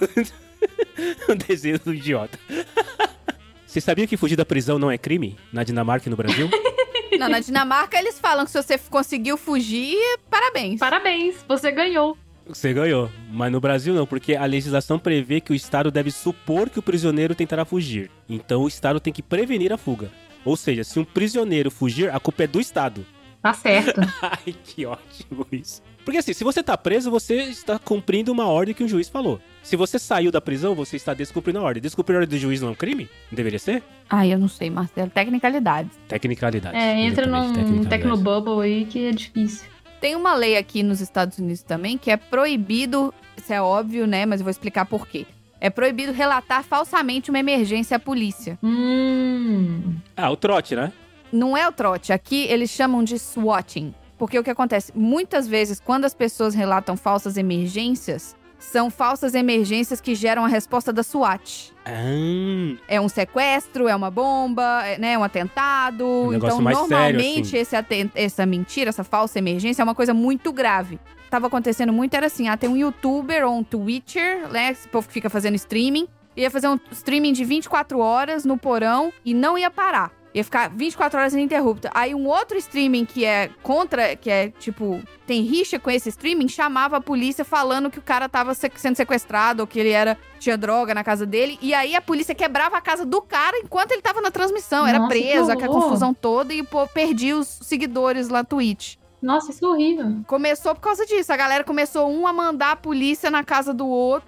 um desenho do idiota. Você sabia que fugir da prisão não é crime? Na Dinamarca e no Brasil? Não, na Dinamarca eles falam que se você conseguiu fugir, parabéns. Parabéns, você ganhou. Você ganhou. Mas no Brasil não, porque a legislação prevê que o Estado deve supor que o prisioneiro tentará fugir. Então o Estado tem que prevenir a fuga. Ou seja, se um prisioneiro fugir, a culpa é do Estado. Tá certo. Ai, que ótimo isso. Porque assim, se você tá preso, você está cumprindo uma ordem que um juiz falou. Se você saiu da prisão, você está descumprindo a ordem. Descumprir a ordem do juiz não é um crime? Não deveria ser? Ah, eu não sei, Marcelo. Tecnicalidades. Tecnicalidade. É, entra Exatamente, num tecnicalidade. tecnobubble aí que é difícil. Tem uma lei aqui nos Estados Unidos também que é proibido, isso é óbvio, né? Mas eu vou explicar por quê. É proibido relatar falsamente uma emergência à polícia. Hum. Ah, o trote, né? Não é o trote. Aqui eles chamam de swatting. Porque o que acontece? Muitas vezes, quando as pessoas relatam falsas emergências, são falsas emergências que geram a resposta da SWAT. Ah, É um sequestro, é uma bomba, é, né, um atentado. Um negócio então, mais sério, normalmente, assim. esse aten- essa mentira, essa falsa emergência é uma coisa muito grave. Tava acontecendo muito, era assim, ah, tem um youtuber ou um twitcher, né, esse povo que fica fazendo streaming, ia fazer um streaming de vinte e quatro horas no porão e não ia parar. Ia ficar vinte e quatro horas ininterrupta. Aí um outro streaming que é contra, que é tipo, tem rixa com esse streaming, chamava a polícia falando que o cara tava se- sendo sequestrado ou que ele era tinha droga na casa dele. E aí a polícia quebrava a casa do cara enquanto ele tava na transmissão. Era Nossa, que preso, aquela horror. confusão toda e pô, perdia os seguidores lá no Twitch. Nossa, isso é horrível. Começou por causa disso. A galera começou um a mandar a polícia na casa do outro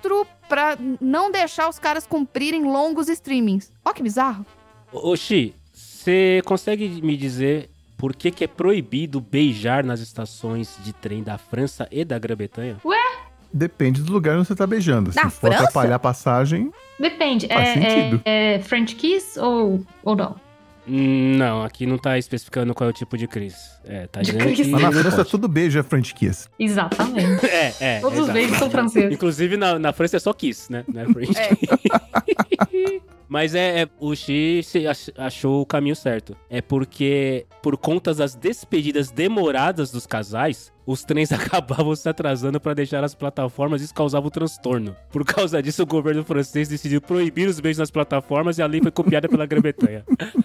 pra não deixar os caras cumprirem longos streamings. Ó, que bizarro. Ô, Xi, você consegue me dizer por que, que é proibido beijar nas estações de trem da França e da Grã-Bretanha? Depende do lugar onde você tá beijando. Na Se for França? atrapalhar a passagem, Depende. Faz É, sentido. é, é French kiss ou, ou não? Hum, Não, aqui não tá especificando qual é o tipo de Cris. É, tá De dizendo Cris. que mas na não França pode. todo beijo é French kiss. Exatamente. É, é. Todos os exato. beijos são franceses. Inclusive, na, na França é só Kiss, né? Não é French. É. Mas é, é, o Xi se ach- achou o caminho certo. É porque, por conta das despedidas demoradas dos casais, os trens acabavam se atrasando para deixar as plataformas e isso causava um transtorno. Por causa disso, o governo francês decidiu proibir os beijos nas plataformas e a lei foi copiada pela Grã-Bretanha.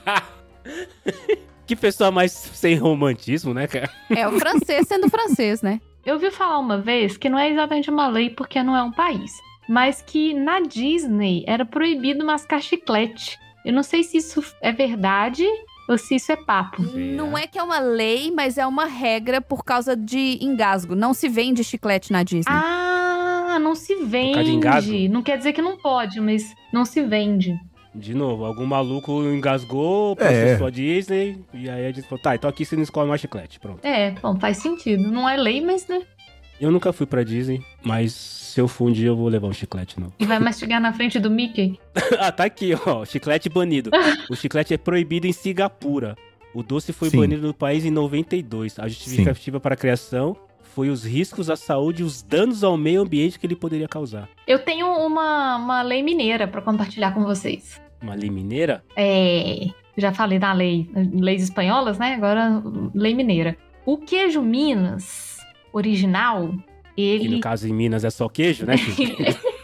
Que pessoa mais sem romantismo, né, cara? É, o francês sendo francês, né? Eu ouvi falar uma vez que não é exatamente uma lei porque não é um país, mas que na Disney era proibido mascar chiclete. Eu não sei se isso é verdade ou se isso é papo. Não é que é uma lei, mas é uma regra por causa de engasgo. Não se vende chiclete na Disney. Ah, não se causa de engasgo? vende. Não quer dizer que não pode, mas não se vende. De novo, algum maluco engasgou, É. processou a Disney, e aí a Disney falou, tá, então aqui você não escolhe mais chiclete, pronto. É, bom, faz sentido. Não é lei, mas né? Eu nunca fui pra Disney, mas se eu for um dia eu vou levar um chiclete, não. E vai mastigar na frente do Mickey. Ah, tá aqui, ó, chiclete banido. O chiclete é proibido em Singapura. O doce foi Sim. banido no país em noventa e dois. A justificativa para a criação foi os riscos à saúde e os danos ao meio ambiente que ele poderia causar. Eu tenho uma, uma lei mineira pra compartilhar com vocês. Uma lei mineira? É, já falei da lei, leis espanholas, né? Agora, lei mineira. O queijo Minas original, Que ele... no caso em Minas é só queijo, né, Chico?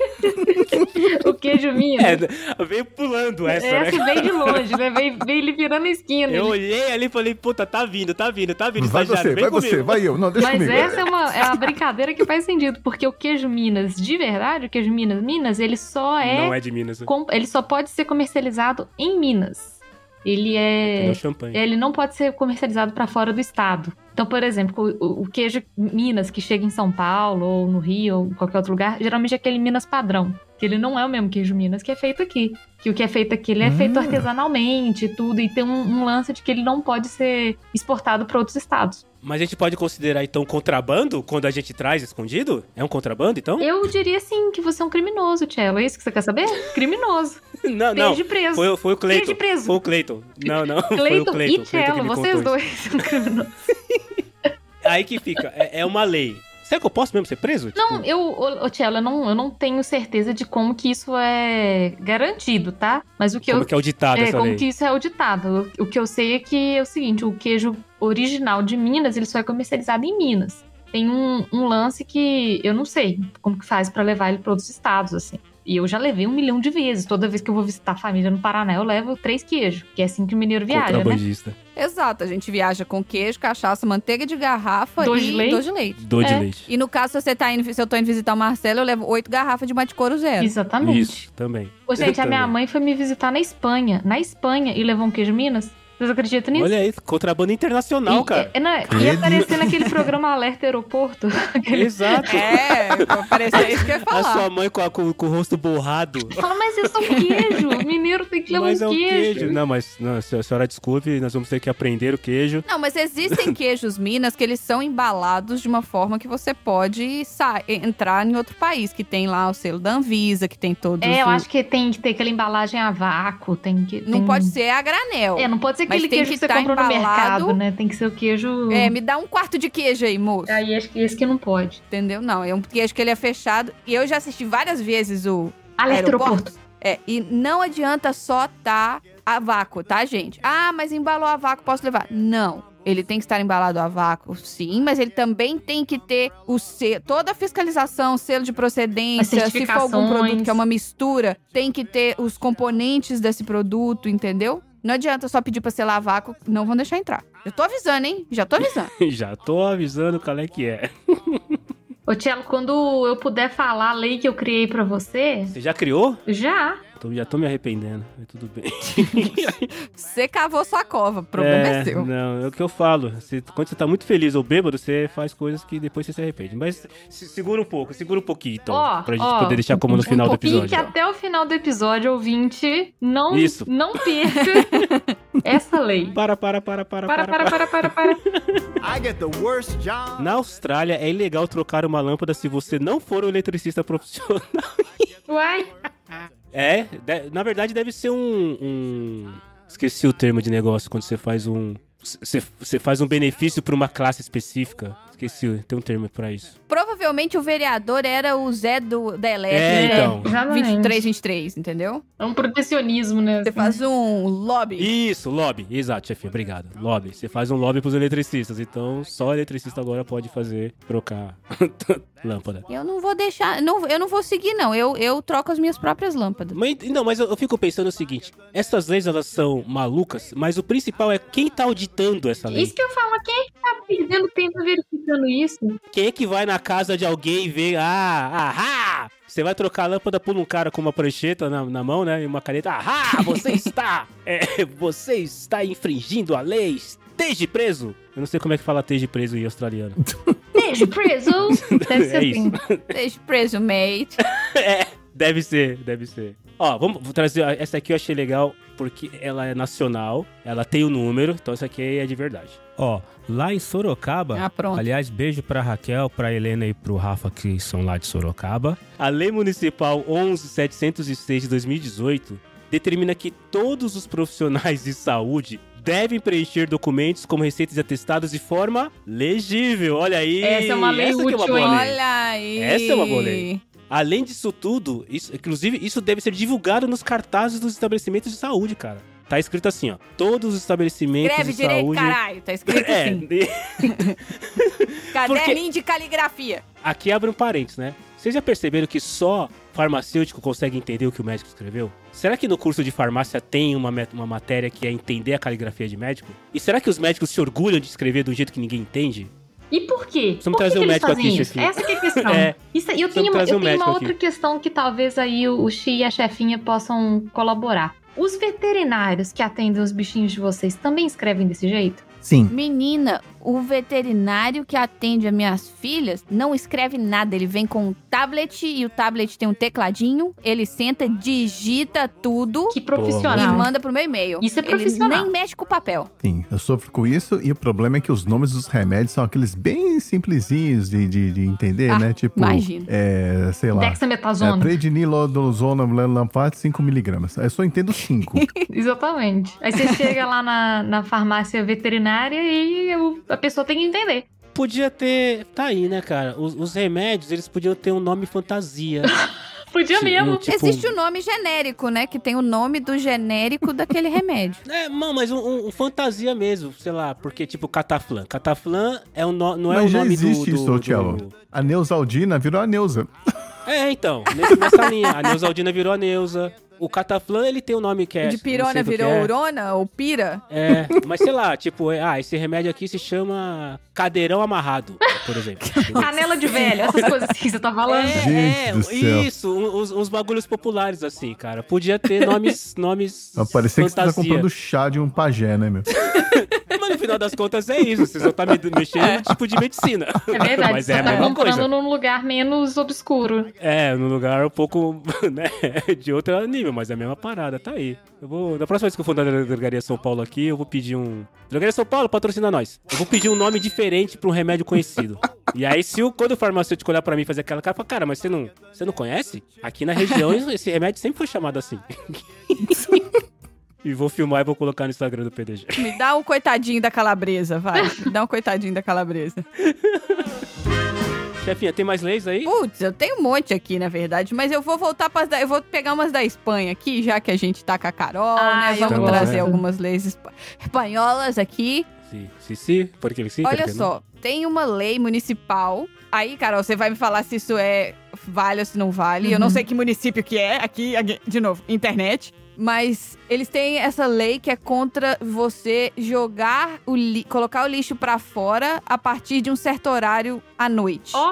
O queijo Minas... É, veio pulando essa, Essa né? veio de longe, né? Veio, veio ele virando a esquina. Eu Ele- olhei ali e falei, puta, tá vindo, tá vindo, tá vindo, Vai estagiário, você, vem vai comigo. você, vai eu. Não, deixa Mas comigo. essa é uma, é uma brincadeira que faz sentido, porque o queijo Minas, de verdade, o queijo Minas, Minas, ele só é... Não é de Minas, né? com- ele só pode ser comercializado em Minas. Ele é... Entendeu? Champanhe. Ele não pode ser comercializado para fora do estado. Então, por exemplo, o, o queijo Minas que chega em São Paulo, ou no Rio, ou em qualquer outro lugar, geralmente é aquele Minas padrão. Que ele não é o mesmo queijo Minas que é feito aqui. Que o que é feito aqui, ele é Hum. feito artesanalmente e tudo. E tem um, um lance de que ele não pode ser exportado para outros estados. Mas a gente pode considerar, então, contrabando quando a gente traz escondido? É um contrabando, então? Eu diria, sim, que você é um criminoso, Tchelo. É isso que você quer saber? Criminoso. Não, não. Beijo preso. Foi, foi o Cleiton. Beijo preso. Foi o Cleiton. Não, não. foi o Cleiton Cleiton. e O Cleiton que Tchelo, me vocês contou dois são criminosos. isso. Aí que fica. É, é uma lei. Será que eu posso mesmo ser preso? Não, Tipo, eu, ô, ô, Tchelo, eu não, eu não tenho certeza de como que isso é garantido, tá? Mas o que como eu... que é o ditado É, essa como lei? que isso é auditado. O, o que eu sei é que é o seguinte, o queijo original de Minas, ele só é comercializado em Minas. Tem um, um lance que eu não sei como que faz pra levar ele pra outros estados, assim. E eu já levei um milhão de vezes. Toda vez que eu vou visitar a família no Paraná, eu levo três queijos. Que é assim que o mineiro viaja, né? Contrabandista. Exato, a gente viaja com queijo, cachaça, manteiga de garrafa Doce e de leite. doce de leite. Dor de É. leite. E no caso, se, você tá indo, se eu tô indo visitar o Marcelo, eu levo oito garrafas de mate couro zero. Exatamente. Isso, também. Ô, gente, Eu a minha também. mãe foi me visitar na Espanha. Na Espanha, e levou um queijo Minas. Vocês acreditam nisso? Olha aí, contrabando internacional, e, cara. É, não, Credo. ia aparecer naquele programa Alerta Aeroporto. Aquele... Exato. É, parecia isso que eu ia A falar. sua mãe com, a- com- com o rosto borrado. Fala, mas isso é um queijo. Mineiro tem que levar Mas um é um queijo. queijo. Não, mas não, a senhora desculpe, nós vamos ter que aprender o queijo. Não, mas existem queijos Minas que eles são embalados de uma forma que você pode sa- entrar em outro país, que tem lá o selo da Anvisa, que tem todos É, eu os... acho que tem que ter aquela embalagem a vácuo, tem que... Não tem- pode ser a granel. É, não pode ser Mas aquele tem queijo que que você tá compra no embalado. mercado, né? Tem que ser o queijo... É, me dá um quarto de queijo aí, moço. Aí acho que esse que não pode. Entendeu? Não, é um queijo que ele é fechado. E eu já assisti várias vezes o Alerta aeroporto. Aeroporto. É, e não adianta só tá a vácuo, tá, gente? Ah, mas embalou a vácuo, posso levar? Não. Ele tem que estar embalado a vácuo, sim, mas ele também tem que ter o selo, toda a fiscalização, selo de procedência, As se for algum certificações. produto que é uma mistura, tem que ter os componentes desse produto, entendeu? Não adianta só pedir pra selar a vácuo, não vão deixar entrar. Eu tô avisando, hein? Já tô avisando. Já tô avisando qual é que é. Ô, Tchelo, quando eu puder falar a lei que eu criei pra você, Você já criou? já. tô, já tô me arrependendo. Mas tudo bem. Você cavou sua cova, o problema é, é seu. Não, é o que eu falo. Você, quando você tá muito feliz ou bêbado, você faz coisas que depois você se arrepende. Mas se, segura um pouco, segura um pouquinho, então. Ó, pra gente ó, poder deixar como no final do episódio. Fique até o final do episódio, ouvinte. Não, Isso. não perca essa lei. Para, para, para, para, Para, para, para, para, para. I get the worst job. Na Austrália, é ilegal trocar uma lâmpada se você não for um eletricista profissional. Uai. É, de- na verdade deve ser um, um... Esqueci o termo de negócio, quando você faz um... Você, você faz um benefício pra uma classe específica. Esqueci, tem um termo pra isso. Provavelmente o vereador era o Zé do, da Elétrica. É, então. Exatamente. vinte e três, vinte e três, entendeu? É um protecionismo, né? Você faz um lobby. Isso, lobby. Exato, chefinha, obrigado. Lobby. Você faz um lobby pros eletricistas, então só o eletricista agora pode fazer, trocar lâmpada. Eu não vou deixar, não, eu não vou seguir, não. Eu, eu troco as minhas próprias lâmpadas. Mas, não, mas eu, eu fico pensando o seguinte, essas leis, elas são malucas, mas o principal é quem tá auditando essa lei. Isso que eu falo, quem é que tá perdendo tempo verificando isso? Quem é que vai na casa de alguém e vê, ah, ahá! Você vai trocar a lâmpada por um cara com uma prancheta na, na mão, né? E uma caneta, ahá! Você está, é, você está infringindo a lei, esteja preso! Eu não sei como é que fala esteja preso em australiano. Esteja preso! Deve ser É assim. Deixa preso, mate. É, deve ser, deve ser. Ó, vamos vou trazer, essa aqui eu achei legal porque ela é nacional, ela tem o número, então essa aqui é de verdade. Ó, lá em Sorocaba, Ah, pronto. aliás, beijo pra Raquel, pra Helena e pro Rafa que são lá de Sorocaba. A Lei Municipal onze mil setecentos e seis de dois mil e dezoito determina que todos os profissionais de saúde devem preencher documentos como receitas e atestados de forma legível. Olha aí! Essa é uma lei essa que é uma útil, boa hein? lei. Olha aí. Essa é uma boa lei. Além disso tudo, isso, inclusive, isso deve ser divulgado nos cartazes dos estabelecimentos de saúde, cara. Tá escrito assim, ó. Todos os estabelecimentos Escreve de direito, saúde... caralho. Tá escrito É, assim. de- Caderninho de caligrafia. aqui abre um parênteses, né? Vocês já perceberam que só farmacêutico consegue entender o que o médico escreveu? Será que no curso de farmácia tem uma, met- uma matéria que é entender a caligrafia de médico? E será que os médicos se orgulham de escrever do jeito que ninguém entende? E por quê? Vamos por que trazer que um eles médico fazem aqui, isso? chefinho. Essa que é a questão. É. Isso, e eu Vamos tenho, uma, trazer eu um tenho uma médico outra aqui. questão que talvez aí o, o Xi e a chefinha possam colaborar. Os veterinários que atendem os bichinhos de vocês também escrevem desse jeito? Sim. Menina, o veterinário que atende as minhas filhas não escreve nada. Ele vem com um tablet e o tablet tem um tecladinho. Ele senta, digita tudo Que e profissional. manda pro meu e-mail. Isso é profissional. Ele nem mexe com o papel. Sim, eu sofro com isso e o problema é que os nomes dos remédios são aqueles bem simplesinhos de, de, de entender, Ah, né? Tipo, imagino. é, sei lá, é, Dexametasona. prednilodozona, lanfate, cinco miligramas. Eu só entendo cinco. Exatamente. Aí você chega lá na, na farmácia veterinária e o- a pessoa tem que entender. Podia ter... Tá aí, né, cara? Os, os remédios, eles podiam ter um nome fantasia. Podia Sim, mesmo. tipo- Existe o nome genérico, né? Que tem o nome do genérico daquele remédio. É, não, mas um, um- um fantasia mesmo, sei lá, porque tipo Cataflã. Cataflã é um no, não é Mas o já nome do... existe do, isso, do... Tiago. A Neusaldina virou a Neuza. É, então, nesse- nessa linha. A Neusaldina virou a Neuza. O Cataflã, ele tem um nome que é... de não pirona sei do que virou é. urona ou pira. É, mas sei lá, tipo, é, ah, esse remédio aqui se chama cadeirão amarrado, por exemplo. Canela de velho, essas coisas assim que você tá falando. É, é, Gente do céu. isso, uns, uns bagulhos populares assim, cara. Podia ter nomes, nomes Parecia que você tá fantasia. comprando chá de um pajé, né, meu? Mas no final das contas é isso, você só tá me mexendo no tipo de medicina. É verdade, Mas você é a tá mesma comprando coisa. num lugar menos obscuro. É, num lugar um pouco, né, de outro nível, mas é a mesma parada, tá aí. Eu vou, da próxima vez que eu for na Drogaria São Paulo aqui, eu vou pedir um... Drogaria São Paulo, patrocina nós. Eu vou pedir um nome diferente pra um remédio conhecido. E aí, se o, quando o farmacêutico olhar pra mim e fazer aquela cara, fala, cara, mas você não, você não conhece? Aqui na região, esse remédio sempre foi chamado assim. E vou filmar e vou colocar no Instagram do P D G. Me dá um coitadinho da calabresa, vai. Me dá um coitadinho da calabresa. Chefinha, tem mais leis aí? Putz, eu tenho um monte aqui, na verdade, mas eu vou voltar para da... eu vou pegar umas da Espanha aqui, já que a gente tá com a Carol, Ah, né? eu Vamos gosto. trazer algumas leis espa- espanholas aqui. Sim, sim, sim, porque sim, Olha porque só, tem uma lei municipal. Aí, Carol, você vai me falar se isso é vale ou se não vale. Eu não Uhum. sei que município que é, aqui, aqui, de novo, internet. Mas eles têm essa lei que é contra você jogar o li... colocar o lixo pra fora a partir de um certo horário à noite. Ó,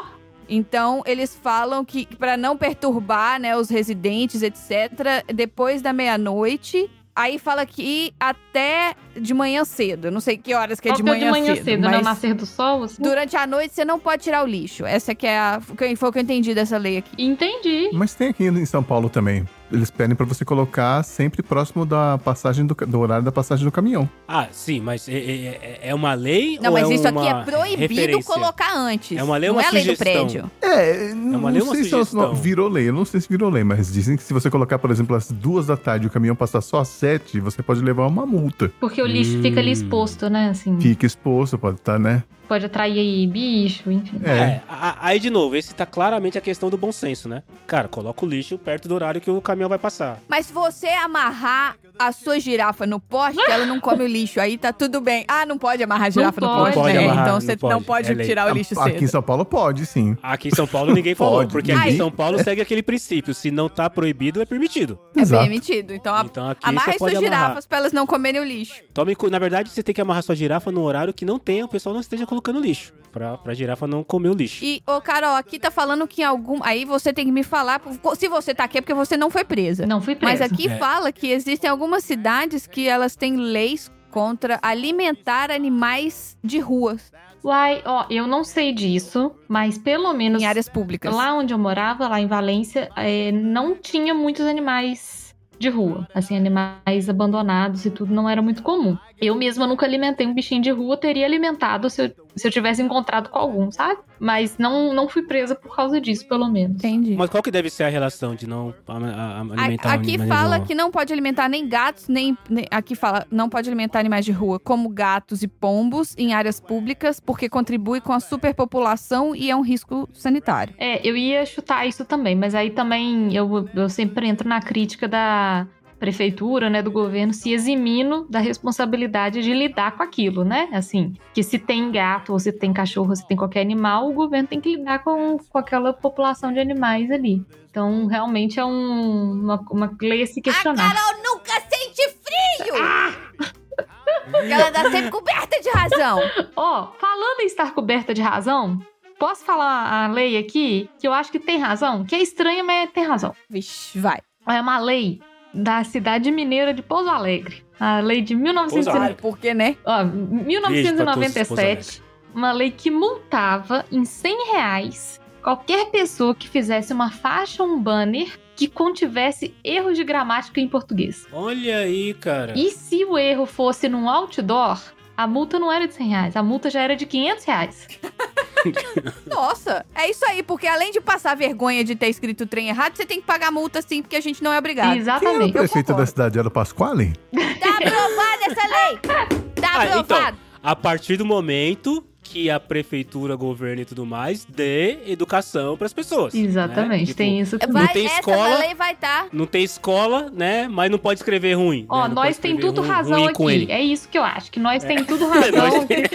Então, eles falam que pra não perturbar, né, os residentes, etcétera, depois da meia-noite... Aí fala que até de manhã cedo. Eu não sei que horas que é de manhã, de manhã cedo. cedo, mas não nascer do sol? Assim? Durante a noite você não pode tirar o lixo. Essa que é a... Foi o que eu entendi dessa lei aqui. Entendi. Mas tem aqui em São Paulo também. Eles pedem pra você colocar sempre próximo da passagem do, do horário da passagem do caminhão. Ah, sim, mas é, é, é uma lei Não, ou mas é isso uma aqui é proibido referência? colocar antes. É uma lei ou não uma é a lei do sugestão? prédio. É, não, uma lei ou não uma sei se ela sugestão? virou lei. Eu não sei se virou lei, mas dizem que se você colocar, por exemplo, às duas da tarde e o caminhão passar só às sete, você pode levar uma multa. Porque o lixo Hum. fica ali exposto, né? Assim, Fica exposto, pode estar, né? pode atrair aí bicho, enfim. É. É, a- aí de novo, esse tá claramente a questão do bom senso, né? Cara, coloca o lixo perto do horário que o caminhão vai passar. Mas se você amarrar a sua girafa no poste, ela não come o lixo. Aí tá tudo bem. Ah, não pode amarrar a girafa no pode. poste. Não pode né? amarrar, então não você pode. não pode É lei. tirar o lixo Aqui em cedo. São Paulo pode, sim. Aqui em São Paulo ninguém falou, Pode, porque aqui ninguém. em São Paulo segue aquele princípio, se não tá proibido, é permitido. É Exato. permitido. Então, a- Então aqui amarra você as pode suas amarrar. girafas pra elas não comerem o lixo. Tome, cu- na verdade, você tem que amarrar sua girafa no horário que não tenha, o pessoal não esteja colocando lixo. Pra, pra girafa não comer o lixo. E, ô, Carol, aqui tá falando que em algum... Aí você tem que me falar... Se você tá aqui é porque você não foi presa. Não fui presa. Mas aqui É. fala que existem algumas cidades que elas têm leis contra alimentar animais de ruas Uai, ó, eu não sei disso, mas pelo menos em áreas públicas. lá onde eu morava, lá em Valência, é, não tinha muitos animais de rua. Assim, animais abandonados e tudo não era muito comum. Eu mesma nunca alimentei um bichinho de rua, teria alimentado se eu, se eu tivesse encontrado com algum, sabe? Mas não, não fui presa por causa disso, pelo menos. Entendi. Mas qual que deve ser a relação de não a- a- alimentar A- um aqui animal de fala rua? que não pode alimentar nem gatos, nem, nem- Aqui fala, não pode alimentar animais de rua, como gatos e pombos, em áreas públicas, porque contribui com a superpopulação e é um risco sanitário. É, eu ia chutar isso também, mas aí também eu, eu sempre entro na crítica da prefeitura, né, do governo, se eximindo da responsabilidade de lidar com aquilo, né? Assim, que se tem gato, ou se tem cachorro, ou se tem qualquer animal, o governo tem que lidar com, com aquela população de animais ali. Então, realmente é um, uma, uma lei a se questionar. Carol nunca sente frio! Porque ela tá sempre coberta de razão. Ó, falando em estar coberta de razão, posso falar a lei aqui, que eu acho que tem razão? Que é estranha, mas tem razão. Vixe, vai. É uma lei da cidade mineira de Pouso Alegre. A lei de mil novecentos e Pouso Claro, porque, né? Ó, mil novecentos e noventa e Beijo pra todos sete, uma lei que multava em cem reais qualquer pessoa que fizesse uma faixa ou um banner que contivesse erros de gramática em português. Olha aí, cara. E se o erro fosse num outdoor, a multa não era de cem reais, a multa já era de quinhentos reais. Nossa, é isso aí, porque além de passar vergonha de ter escrito o trem errado, você tem que pagar multa sim, porque a gente não é obrigado. Quem é o Exatamente. prefeito concordo. da cidade? Era o Pasquale? Tá aprovada essa lei! Tá Ah, então, aprovado! a partir do momento que a prefeitura, governo e tudo mais dê educação pras pessoas. Exatamente, né? Tipo, tem isso também. Não Vai, tem essa escola. lei vai estar. Não tem escola, né? Mas não pode escrever ruim. Ó, né? Não nós pode tem escrever tudo ruim- razão ruim com aqui. ele. É isso que eu acho, que nós tem tudo razão. Nós tem-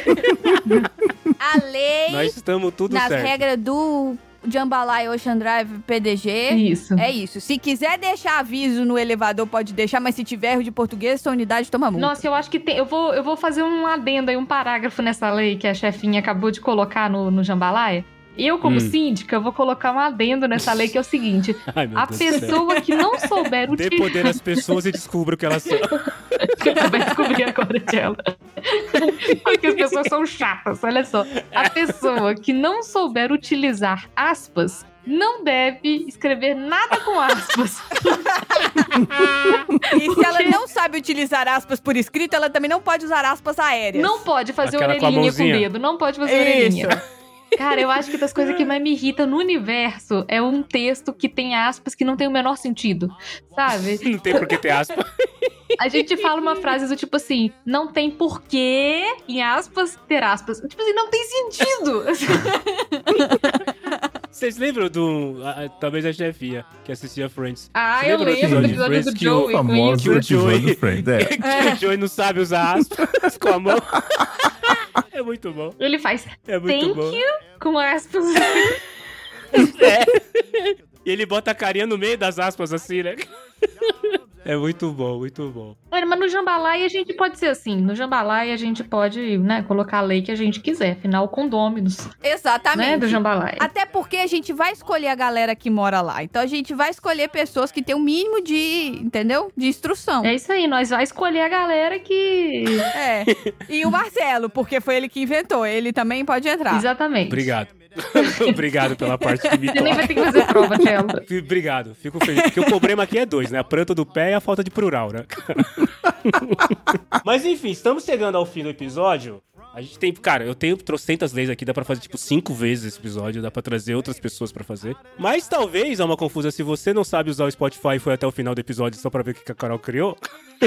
A lei, Nós estamos tudo nas certo. regras do Jambalaya Ocean Drive P D G, Isso. é isso. Se quiser deixar aviso no elevador, pode deixar, mas se tiver erro de português, sua unidade toma multa. Nossa, eu acho que tem. Eu vou, eu vou fazer um adendo aí, um parágrafo nessa lei que a chefinha acabou de colocar no, no Jambalaya. Eu, como Hum. síndica, vou colocar um adendo nessa lei que é o seguinte: Ai, meu a Deus do céu. pessoa que não souber Dê utilizar. poder às pessoas e descubra o que elas são. Você vai descobrir agora dela. Porque as pessoas são chatas, olha só. A pessoa que não souber utilizar aspas não deve escrever nada com aspas. E se ela não sabe utilizar aspas por escrito, ela também não pode usar aspas aéreas. Não pode fazer Aquela com a orelhinha com, o mãozinha. dedo, não pode fazer Isso. orelhinha. Cara, eu acho que das coisas que mais me irritam no universo é um texto que tem aspas que não tem o menor sentido, sabe? Não tem por que ter aspa. A gente fala uma frase do tipo assim, não tem porquê, em aspas, ter aspas. Tipo assim, não tem sentido. Vocês lembram do... a- a- talvez a chefia que assistia Friends. Ah, Você eu lembra do lembro do episódio de episódio Friends do que o Joey. com Famoso isso. Que o episódio Joey- do Friends, é. que o Joey não sabe usar aspas com a mão. É muito bom. Ele faz É muito thank bom. you com aspas. É. E ele bota a carinha no meio das aspas assim, né? É muito bom, muito bom. Olha, mas no Jambalaya a gente pode ser assim. No Jambalaya a gente pode, né, colocar a lei que a gente quiser. Afinal, condôminos, Exatamente. né, do Jambalaya. Até porque a gente vai escolher a galera que mora lá. Então a gente vai escolher pessoas que têm o mínimo de, entendeu? De instrução. É isso aí, nós vamos escolher a galera que... É. E o Marcelo, porque foi ele que inventou. Ele também pode entrar. Exatamente. Obrigado. Obrigado pela parte que me Você nem toca. vai ter que fazer prova, Tchelo. Obrigado, fico feliz. Porque o problema aqui é dois, né? A planta do pé e a falta de plural, né? Mas enfim, estamos chegando ao fim do episódio. A gente tem, cara, eu tenho trocentas leis aqui, dá pra fazer tipo cinco vezes esse episódio, dá pra trazer outras pessoas pra fazer. Mas talvez há uma confusão, se você não sabe usar o Spotify e foi até o final do episódio só pra ver o que a Carol criou.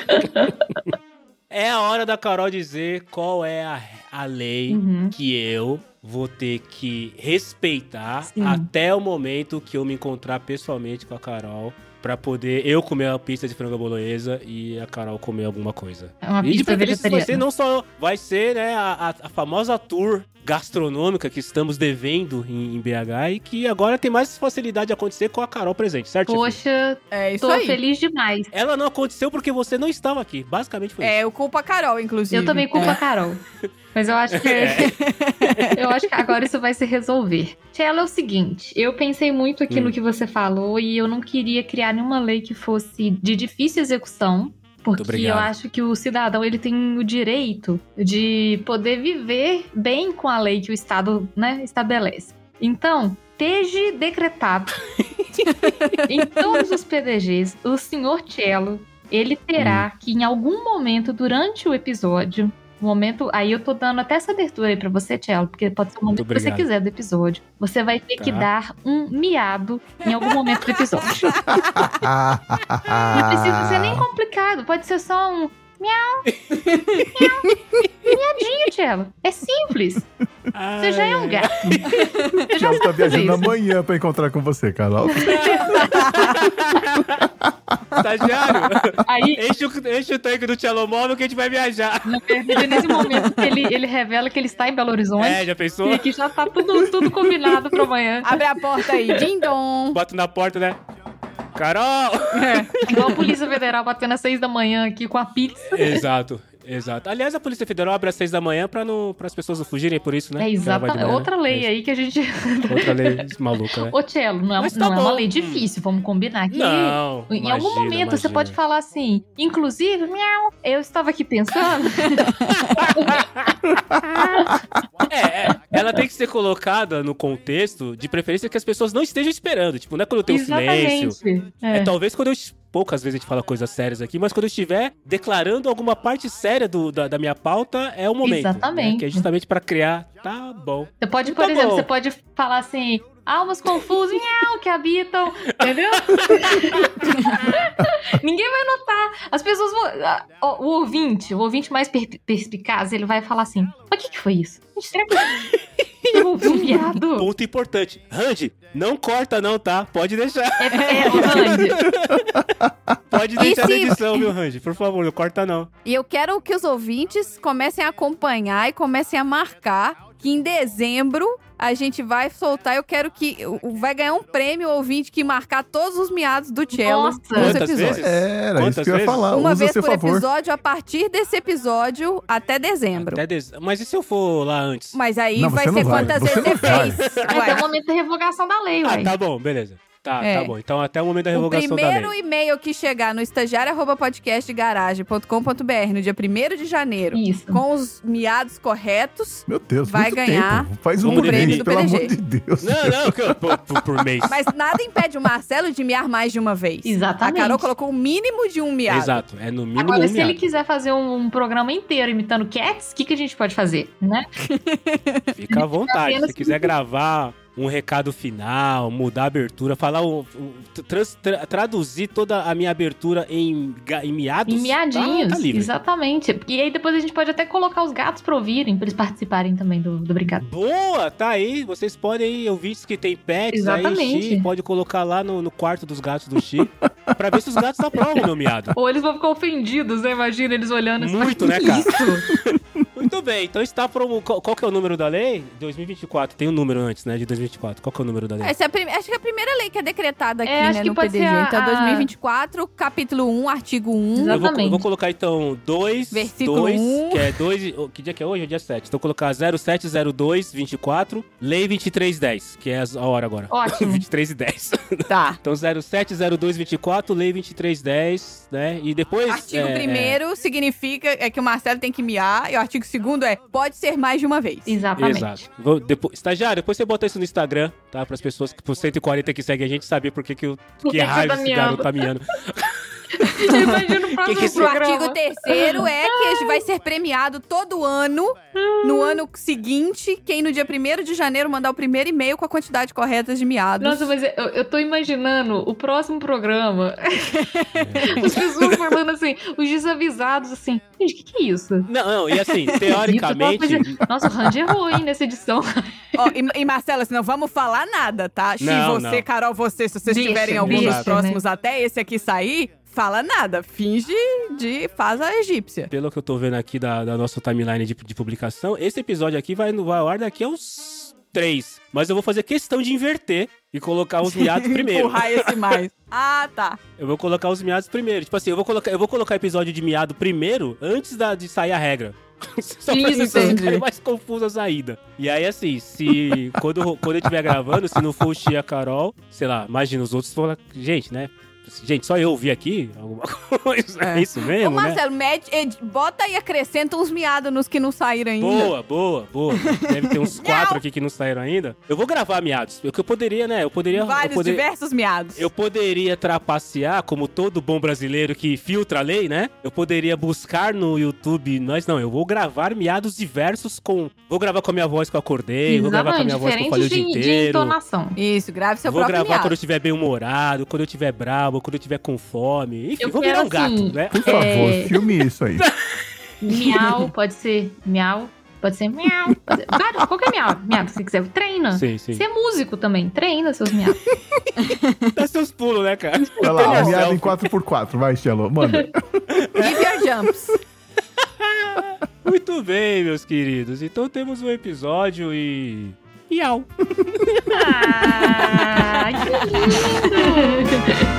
É a hora da Carol dizer qual é a, a lei Uhum. que eu vou ter que respeitar Sim. até o momento que eu me encontrar pessoalmente com a Carol pra poder eu comer a pizza de frango à bolonhesa e a Carol comer alguma coisa. É uma E de pizza preferência vai ser vegetariana. não só... Vai ser, né, a, a- a famosa tour gastronômica que estamos devendo em, em B H e que agora tem mais facilidade de acontecer com a Carol presente, certo? Chifu? Poxa, É isso tô aí. feliz demais. Ela não aconteceu porque você não estava aqui. Basicamente foi isso. É, eu culpo a Carol, inclusive. Eu também culpo É. a Carol. Mas eu acho que... eu acho que agora isso vai se resolver. Tchela, é o seguinte. Eu pensei muito aqui Hum. no que você falou e eu não queria criar nenhuma lei que fosse de difícil execução. Porque obrigado. eu acho que o cidadão ele tem o direito de poder viver bem com a lei que o Estado, né, estabelece. Então, esteja decretado em todos os P D Gs, o senhor Tchelo, ele terá que em algum momento durante o episódio, momento, aí eu tô dando até essa abertura aí pra você, Tchelo, porque pode ser o momento Muito que você obrigado. quiser do episódio. Você vai ter que Tá. dar um miado em algum momento do episódio. Não precisa ser nem complicado, pode ser só um miau, miau, miadinho, Tchelo. É simples. Você já é um gato. Você já Ela tá sabe fazer viajando isso. amanhã pra encontrar com você, Carol. Estagiário, Aí, enche o, enche o tanque do Tchelomóvel que a gente vai viajar. na verdade, é nesse momento que ele, ele revela que ele está em Belo Horizonte. É, já pensou? E que já tá tudo, tudo combinado pra amanhã. Abre a porta aí, ding-dong. Bota na porta, né? Carol! Igual a Polícia Federal batendo às seis da manhã aqui com a pizza. Exato, exato. Aliás, a Polícia Federal abre às seis da manhã pra não, as pessoas não fugirem por isso, né? É Porque ela vai de exatamente. manhã. Outra lei É aí que a gente. isso. Outra lei maluca, né? Ô, Tchelo, não, é, Mas tá não é uma bom. lei difícil, vamos combinar aqui. Não, Em imagina, algum momento você imagina. pode falar assim, inclusive, miau, eu estava aqui pensando. É, é, ela tem que ser colocada no contexto, de preferência que as pessoas não estejam esperando. Tipo, não é quando eu tenho silêncio. Exatamente. É. É. talvez quando eu... Poucas vezes a gente fala coisas sérias aqui, mas quando eu estiver declarando alguma parte séria do, da, da minha pauta, é o momento. Exatamente. Né? Que é justamente pra criar... Tá bom. Você pode, Tá por exemplo, bom. você pode falar assim, almas confusas, miau, que habitam, entendeu? Ninguém vai notar. As pessoas vão... ah, ó, o ouvinte, o ouvinte mais per- perspicaz, ele vai falar assim, mas o que que foi isso? Gente, será que eu ouvi um miado? Ponto importante. Randy, não corta não, tá? Pode deixar. É, é, ô, Randy. Pode deixar na se- edição, viu, Randy? Por favor, não corta não. E eu quero que os ouvintes comecem a acompanhar e comecem a marcar que em dezembro a gente vai soltar. Eu quero que o- vai ganhar um prêmio o ouvinte que marcar todos os miados do Cello Nossa. nos Quantas episódios. vezes? Era Quantas isso que eu ia vezes? falar. Uma Usa a vez seu por favor. episódio, a partir desse episódio até dezembro. Até des... Mas e se eu for lá antes? Mas aí Não, vai você ser não vai. quantas Você vezes você não vai. fez. Até Ué. o momento da revogação da lei, Ah, ué. tá bom, beleza. Tá, É. tá bom. Então até o momento da O revogação da primeiro lei. e-mail que chegar no estagiário arroba podcast garagem ponto com ponto b r no dia primeiro de janeiro, Isso. com os miados corretos, Meu Deus, Vai muito ganhar tempo. Faz um o por prêmio mês, do pelo P D G. amor de Deus. Não, não, que eu- por, por, por mês. mas nada impede o Marcelo de miar mais de uma vez. Exatamente. A Carol colocou o mínimo de um miado. Exato, é no mínimo Agora, um se ele miado. quiser fazer um, um programa inteiro imitando Cats, o que, que a gente pode fazer, né? Fica à vontade. apenas Se quiser gravar um recado final, mudar a abertura, falar o, o- trans- tra- traduzir toda a minha abertura em, ga- em miados. Em miadinhos, Tá, tá livre. exatamente. E aí depois a gente pode até colocar os gatos pra ouvirem, pra eles participarem também do, do Brincado. Boa, tá aí. Vocês podem, ouvintes que tem pets, Exatamente. aí o Xi pode colocar lá no, no quarto dos gatos do Xi, pra ver se os gatos aprovam o meu miado. Ou eles vão ficar ofendidos, né? Imagina eles olhando assim. Muito, "Mas né, que cara?" Isso? Muito bem, então está promo... Qual, qual que é o número da lei? dois mil e vinte e quatro, tem um número antes, né, de dois mil e vinte e quatro. Qual que é o número da lei? Essa é a prim... Acho que é a primeira lei que é decretada aqui, É, acho né, que no pode P D G. ser a- Então, a- dois mil e vinte e quatro, capítulo um, artigo um. Eu vou, Exatamente. eu vou colocar então dois, Versículo dois, um. que é dois, que dia que é hoje? É dia sete. Então vou colocar zero sete zero dois vinte e quatro, lei vinte e três dez, que é a hora agora. Ótimo. vinte e três e dez. Tá. Então zero sete zero dois vinte e quatro, lei vinte e três dez, né? E depois... Artigo é, primeiro significa é que o Marcelo tem que miar, e o artigo segundo é pode ser mais de uma vez. É, Exatamente. exato. Vou, depois, estagiário, depois você bota isso no Instagram, tá? Para as pessoas que por cento e quarenta que seguem a gente saber por que que, eu, Por que que que raio tá esse miando. garoto tá miando. Eu imagino o próximo Que que esse- O programa. artigo terceiro é que a gente vai ser premiado todo ano, no ano seguinte, quem no dia primeiro de janeiro mandar o primeiro e-mail com a quantidade correta de miados. Nossa, mas eu, eu tô imaginando o próximo programa. As pessoas falando assim, os desavisados assim. Gente, o que, que é isso? Não, não, e assim, Isso, teoricamente... nossa, Nossa, o Randy errou, hein, nessa edição. Ó, e, e Marcela, assim, não vamos falar nada, tá? Xi, Não, você, não. Carol, você, se vocês Deixa, tiverem algum deixa, dos próximos até esse aqui sair, fala nada. Finge de faz a egípcia. Pelo que eu tô vendo aqui da, da nossa timeline de, de publicação, esse episódio aqui vai no vai ao ar daqui a uns três. Mas eu vou fazer questão de inverter e colocar os miados primeiro. Empurrar esse mais. Ah, tá. Eu vou colocar os miados primeiro. Tipo assim, eu vou colocar, eu vou colocar episódio de miado primeiro antes da, de sair a regra. Só pra Isso, pessoas entendi. ficarem mais confusas ainda. E aí, assim, se quando, eu- quando eu estiver gravando, se não for o Xi e a Carol, sei lá, imagina os outros falar, gente, né? Gente, só eu ouvi aqui alguma coisa. É, É. isso Ô, mesmo, né? Marcelo, mede, ed- bota aí, acrescenta uns miados nos que não saíram ainda. Boa, boa, boa. Deve ter uns quatro aqui que não saíram ainda. Eu vou gravar miados. O que eu poderia, né? Eu poderia. Vários, eu poderia, diversos miados. eu poderia trapacear, como todo bom brasileiro que filtra a lei, né? Eu poderia buscar no YouTube. Mas não, eu vou gravar miados diversos com. Vou gravar com a minha voz que eu acordei, vou gravar com a minha voz que eu falei o dia diferente de, de inteiro. entonação. Isso, grave seu Vou próprio gravar miado. quando eu estiver bem humorado, quando eu estiver bravo, quando eu estiver com fome. Enfim, Eu vou quero, virar um gato, assim, né? Por favor, É. filme isso aí. Miau, pode ser miau, pode ser miau. Pode ser, vários, qualquer miau, miau que você quiser. Treina. Sim, sim. Você é músico também, treina seus miau. Dá seus pulos, né, cara? Vai lá, Tem miado em selfie. quatro por quatro, vai, Cello, manda. Give your jumps. Muito bem, meus queridos. Então temos um episódio e. Iau. Ah, que lindo!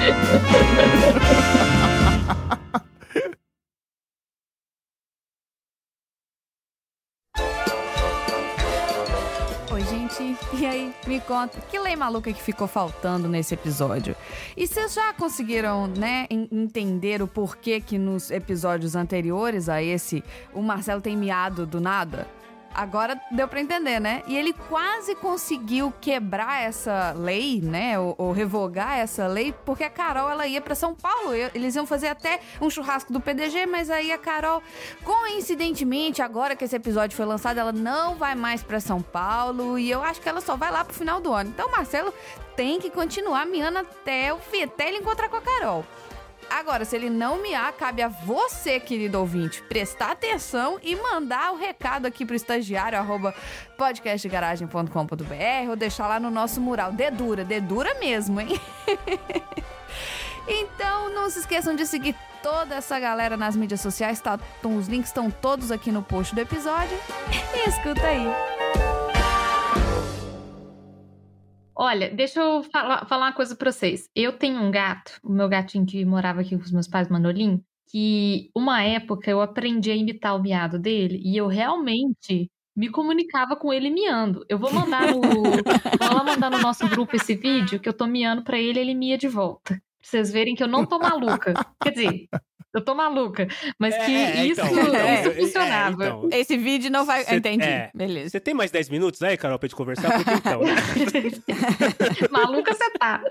Oi, gente. E aí, me conta, que lei maluca que ficou faltando nesse episódio? E vocês já conseguiram, né, en- entender o porquê que nos episódios anteriores a esse, o Marcelo tem miado do nada? Agora deu pra entender, né? E ele quase conseguiu quebrar essa lei, né? Ou, ou revogar essa lei, porque a Carol, ela ia pra São Paulo. E- Eles iam fazer até um churrasco do P D G, mas aí a Carol, coincidentemente, agora que esse episódio foi lançado, ela não vai mais pra São Paulo. E eu acho que ela só vai lá pro final do ano. Então o Marcelo tem que continuar miando até o fim, até ele encontrar com a Carol. Agora, se ele não miar, cabe a você, querido ouvinte, prestar atenção e mandar o recado aqui pro estagiário, arroba podcastgaragem ponto com ponto b r, ou deixar lá no nosso mural. Dedura, dedura mesmo, hein? Então, não se esqueçam de seguir toda essa galera nas mídias sociais, tá? Então, os links estão todos aqui no post do episódio. E escuta aí. Olha, deixa eu falar, falar uma coisa pra vocês. Eu tenho um gato, o meu gatinho que morava aqui com os meus pais, Manolim, que uma época eu aprendi a imitar o miado dele e eu realmente me comunicava com ele miando. Eu vou mandar no, vou lá mandar no nosso grupo esse vídeo que eu tô miando pra ele, ele mia de volta. Pra vocês verem que eu não tô maluca. Quer dizer, eu tô maluca, mas que É, é, isso, então, então, isso é, funcionava. então. Esse vídeo não vai... Cê- Entendi. é. Beleza. Você tem mais dez minutos aí, Carol, pra gente conversar? Porque então, né? Maluca você tá.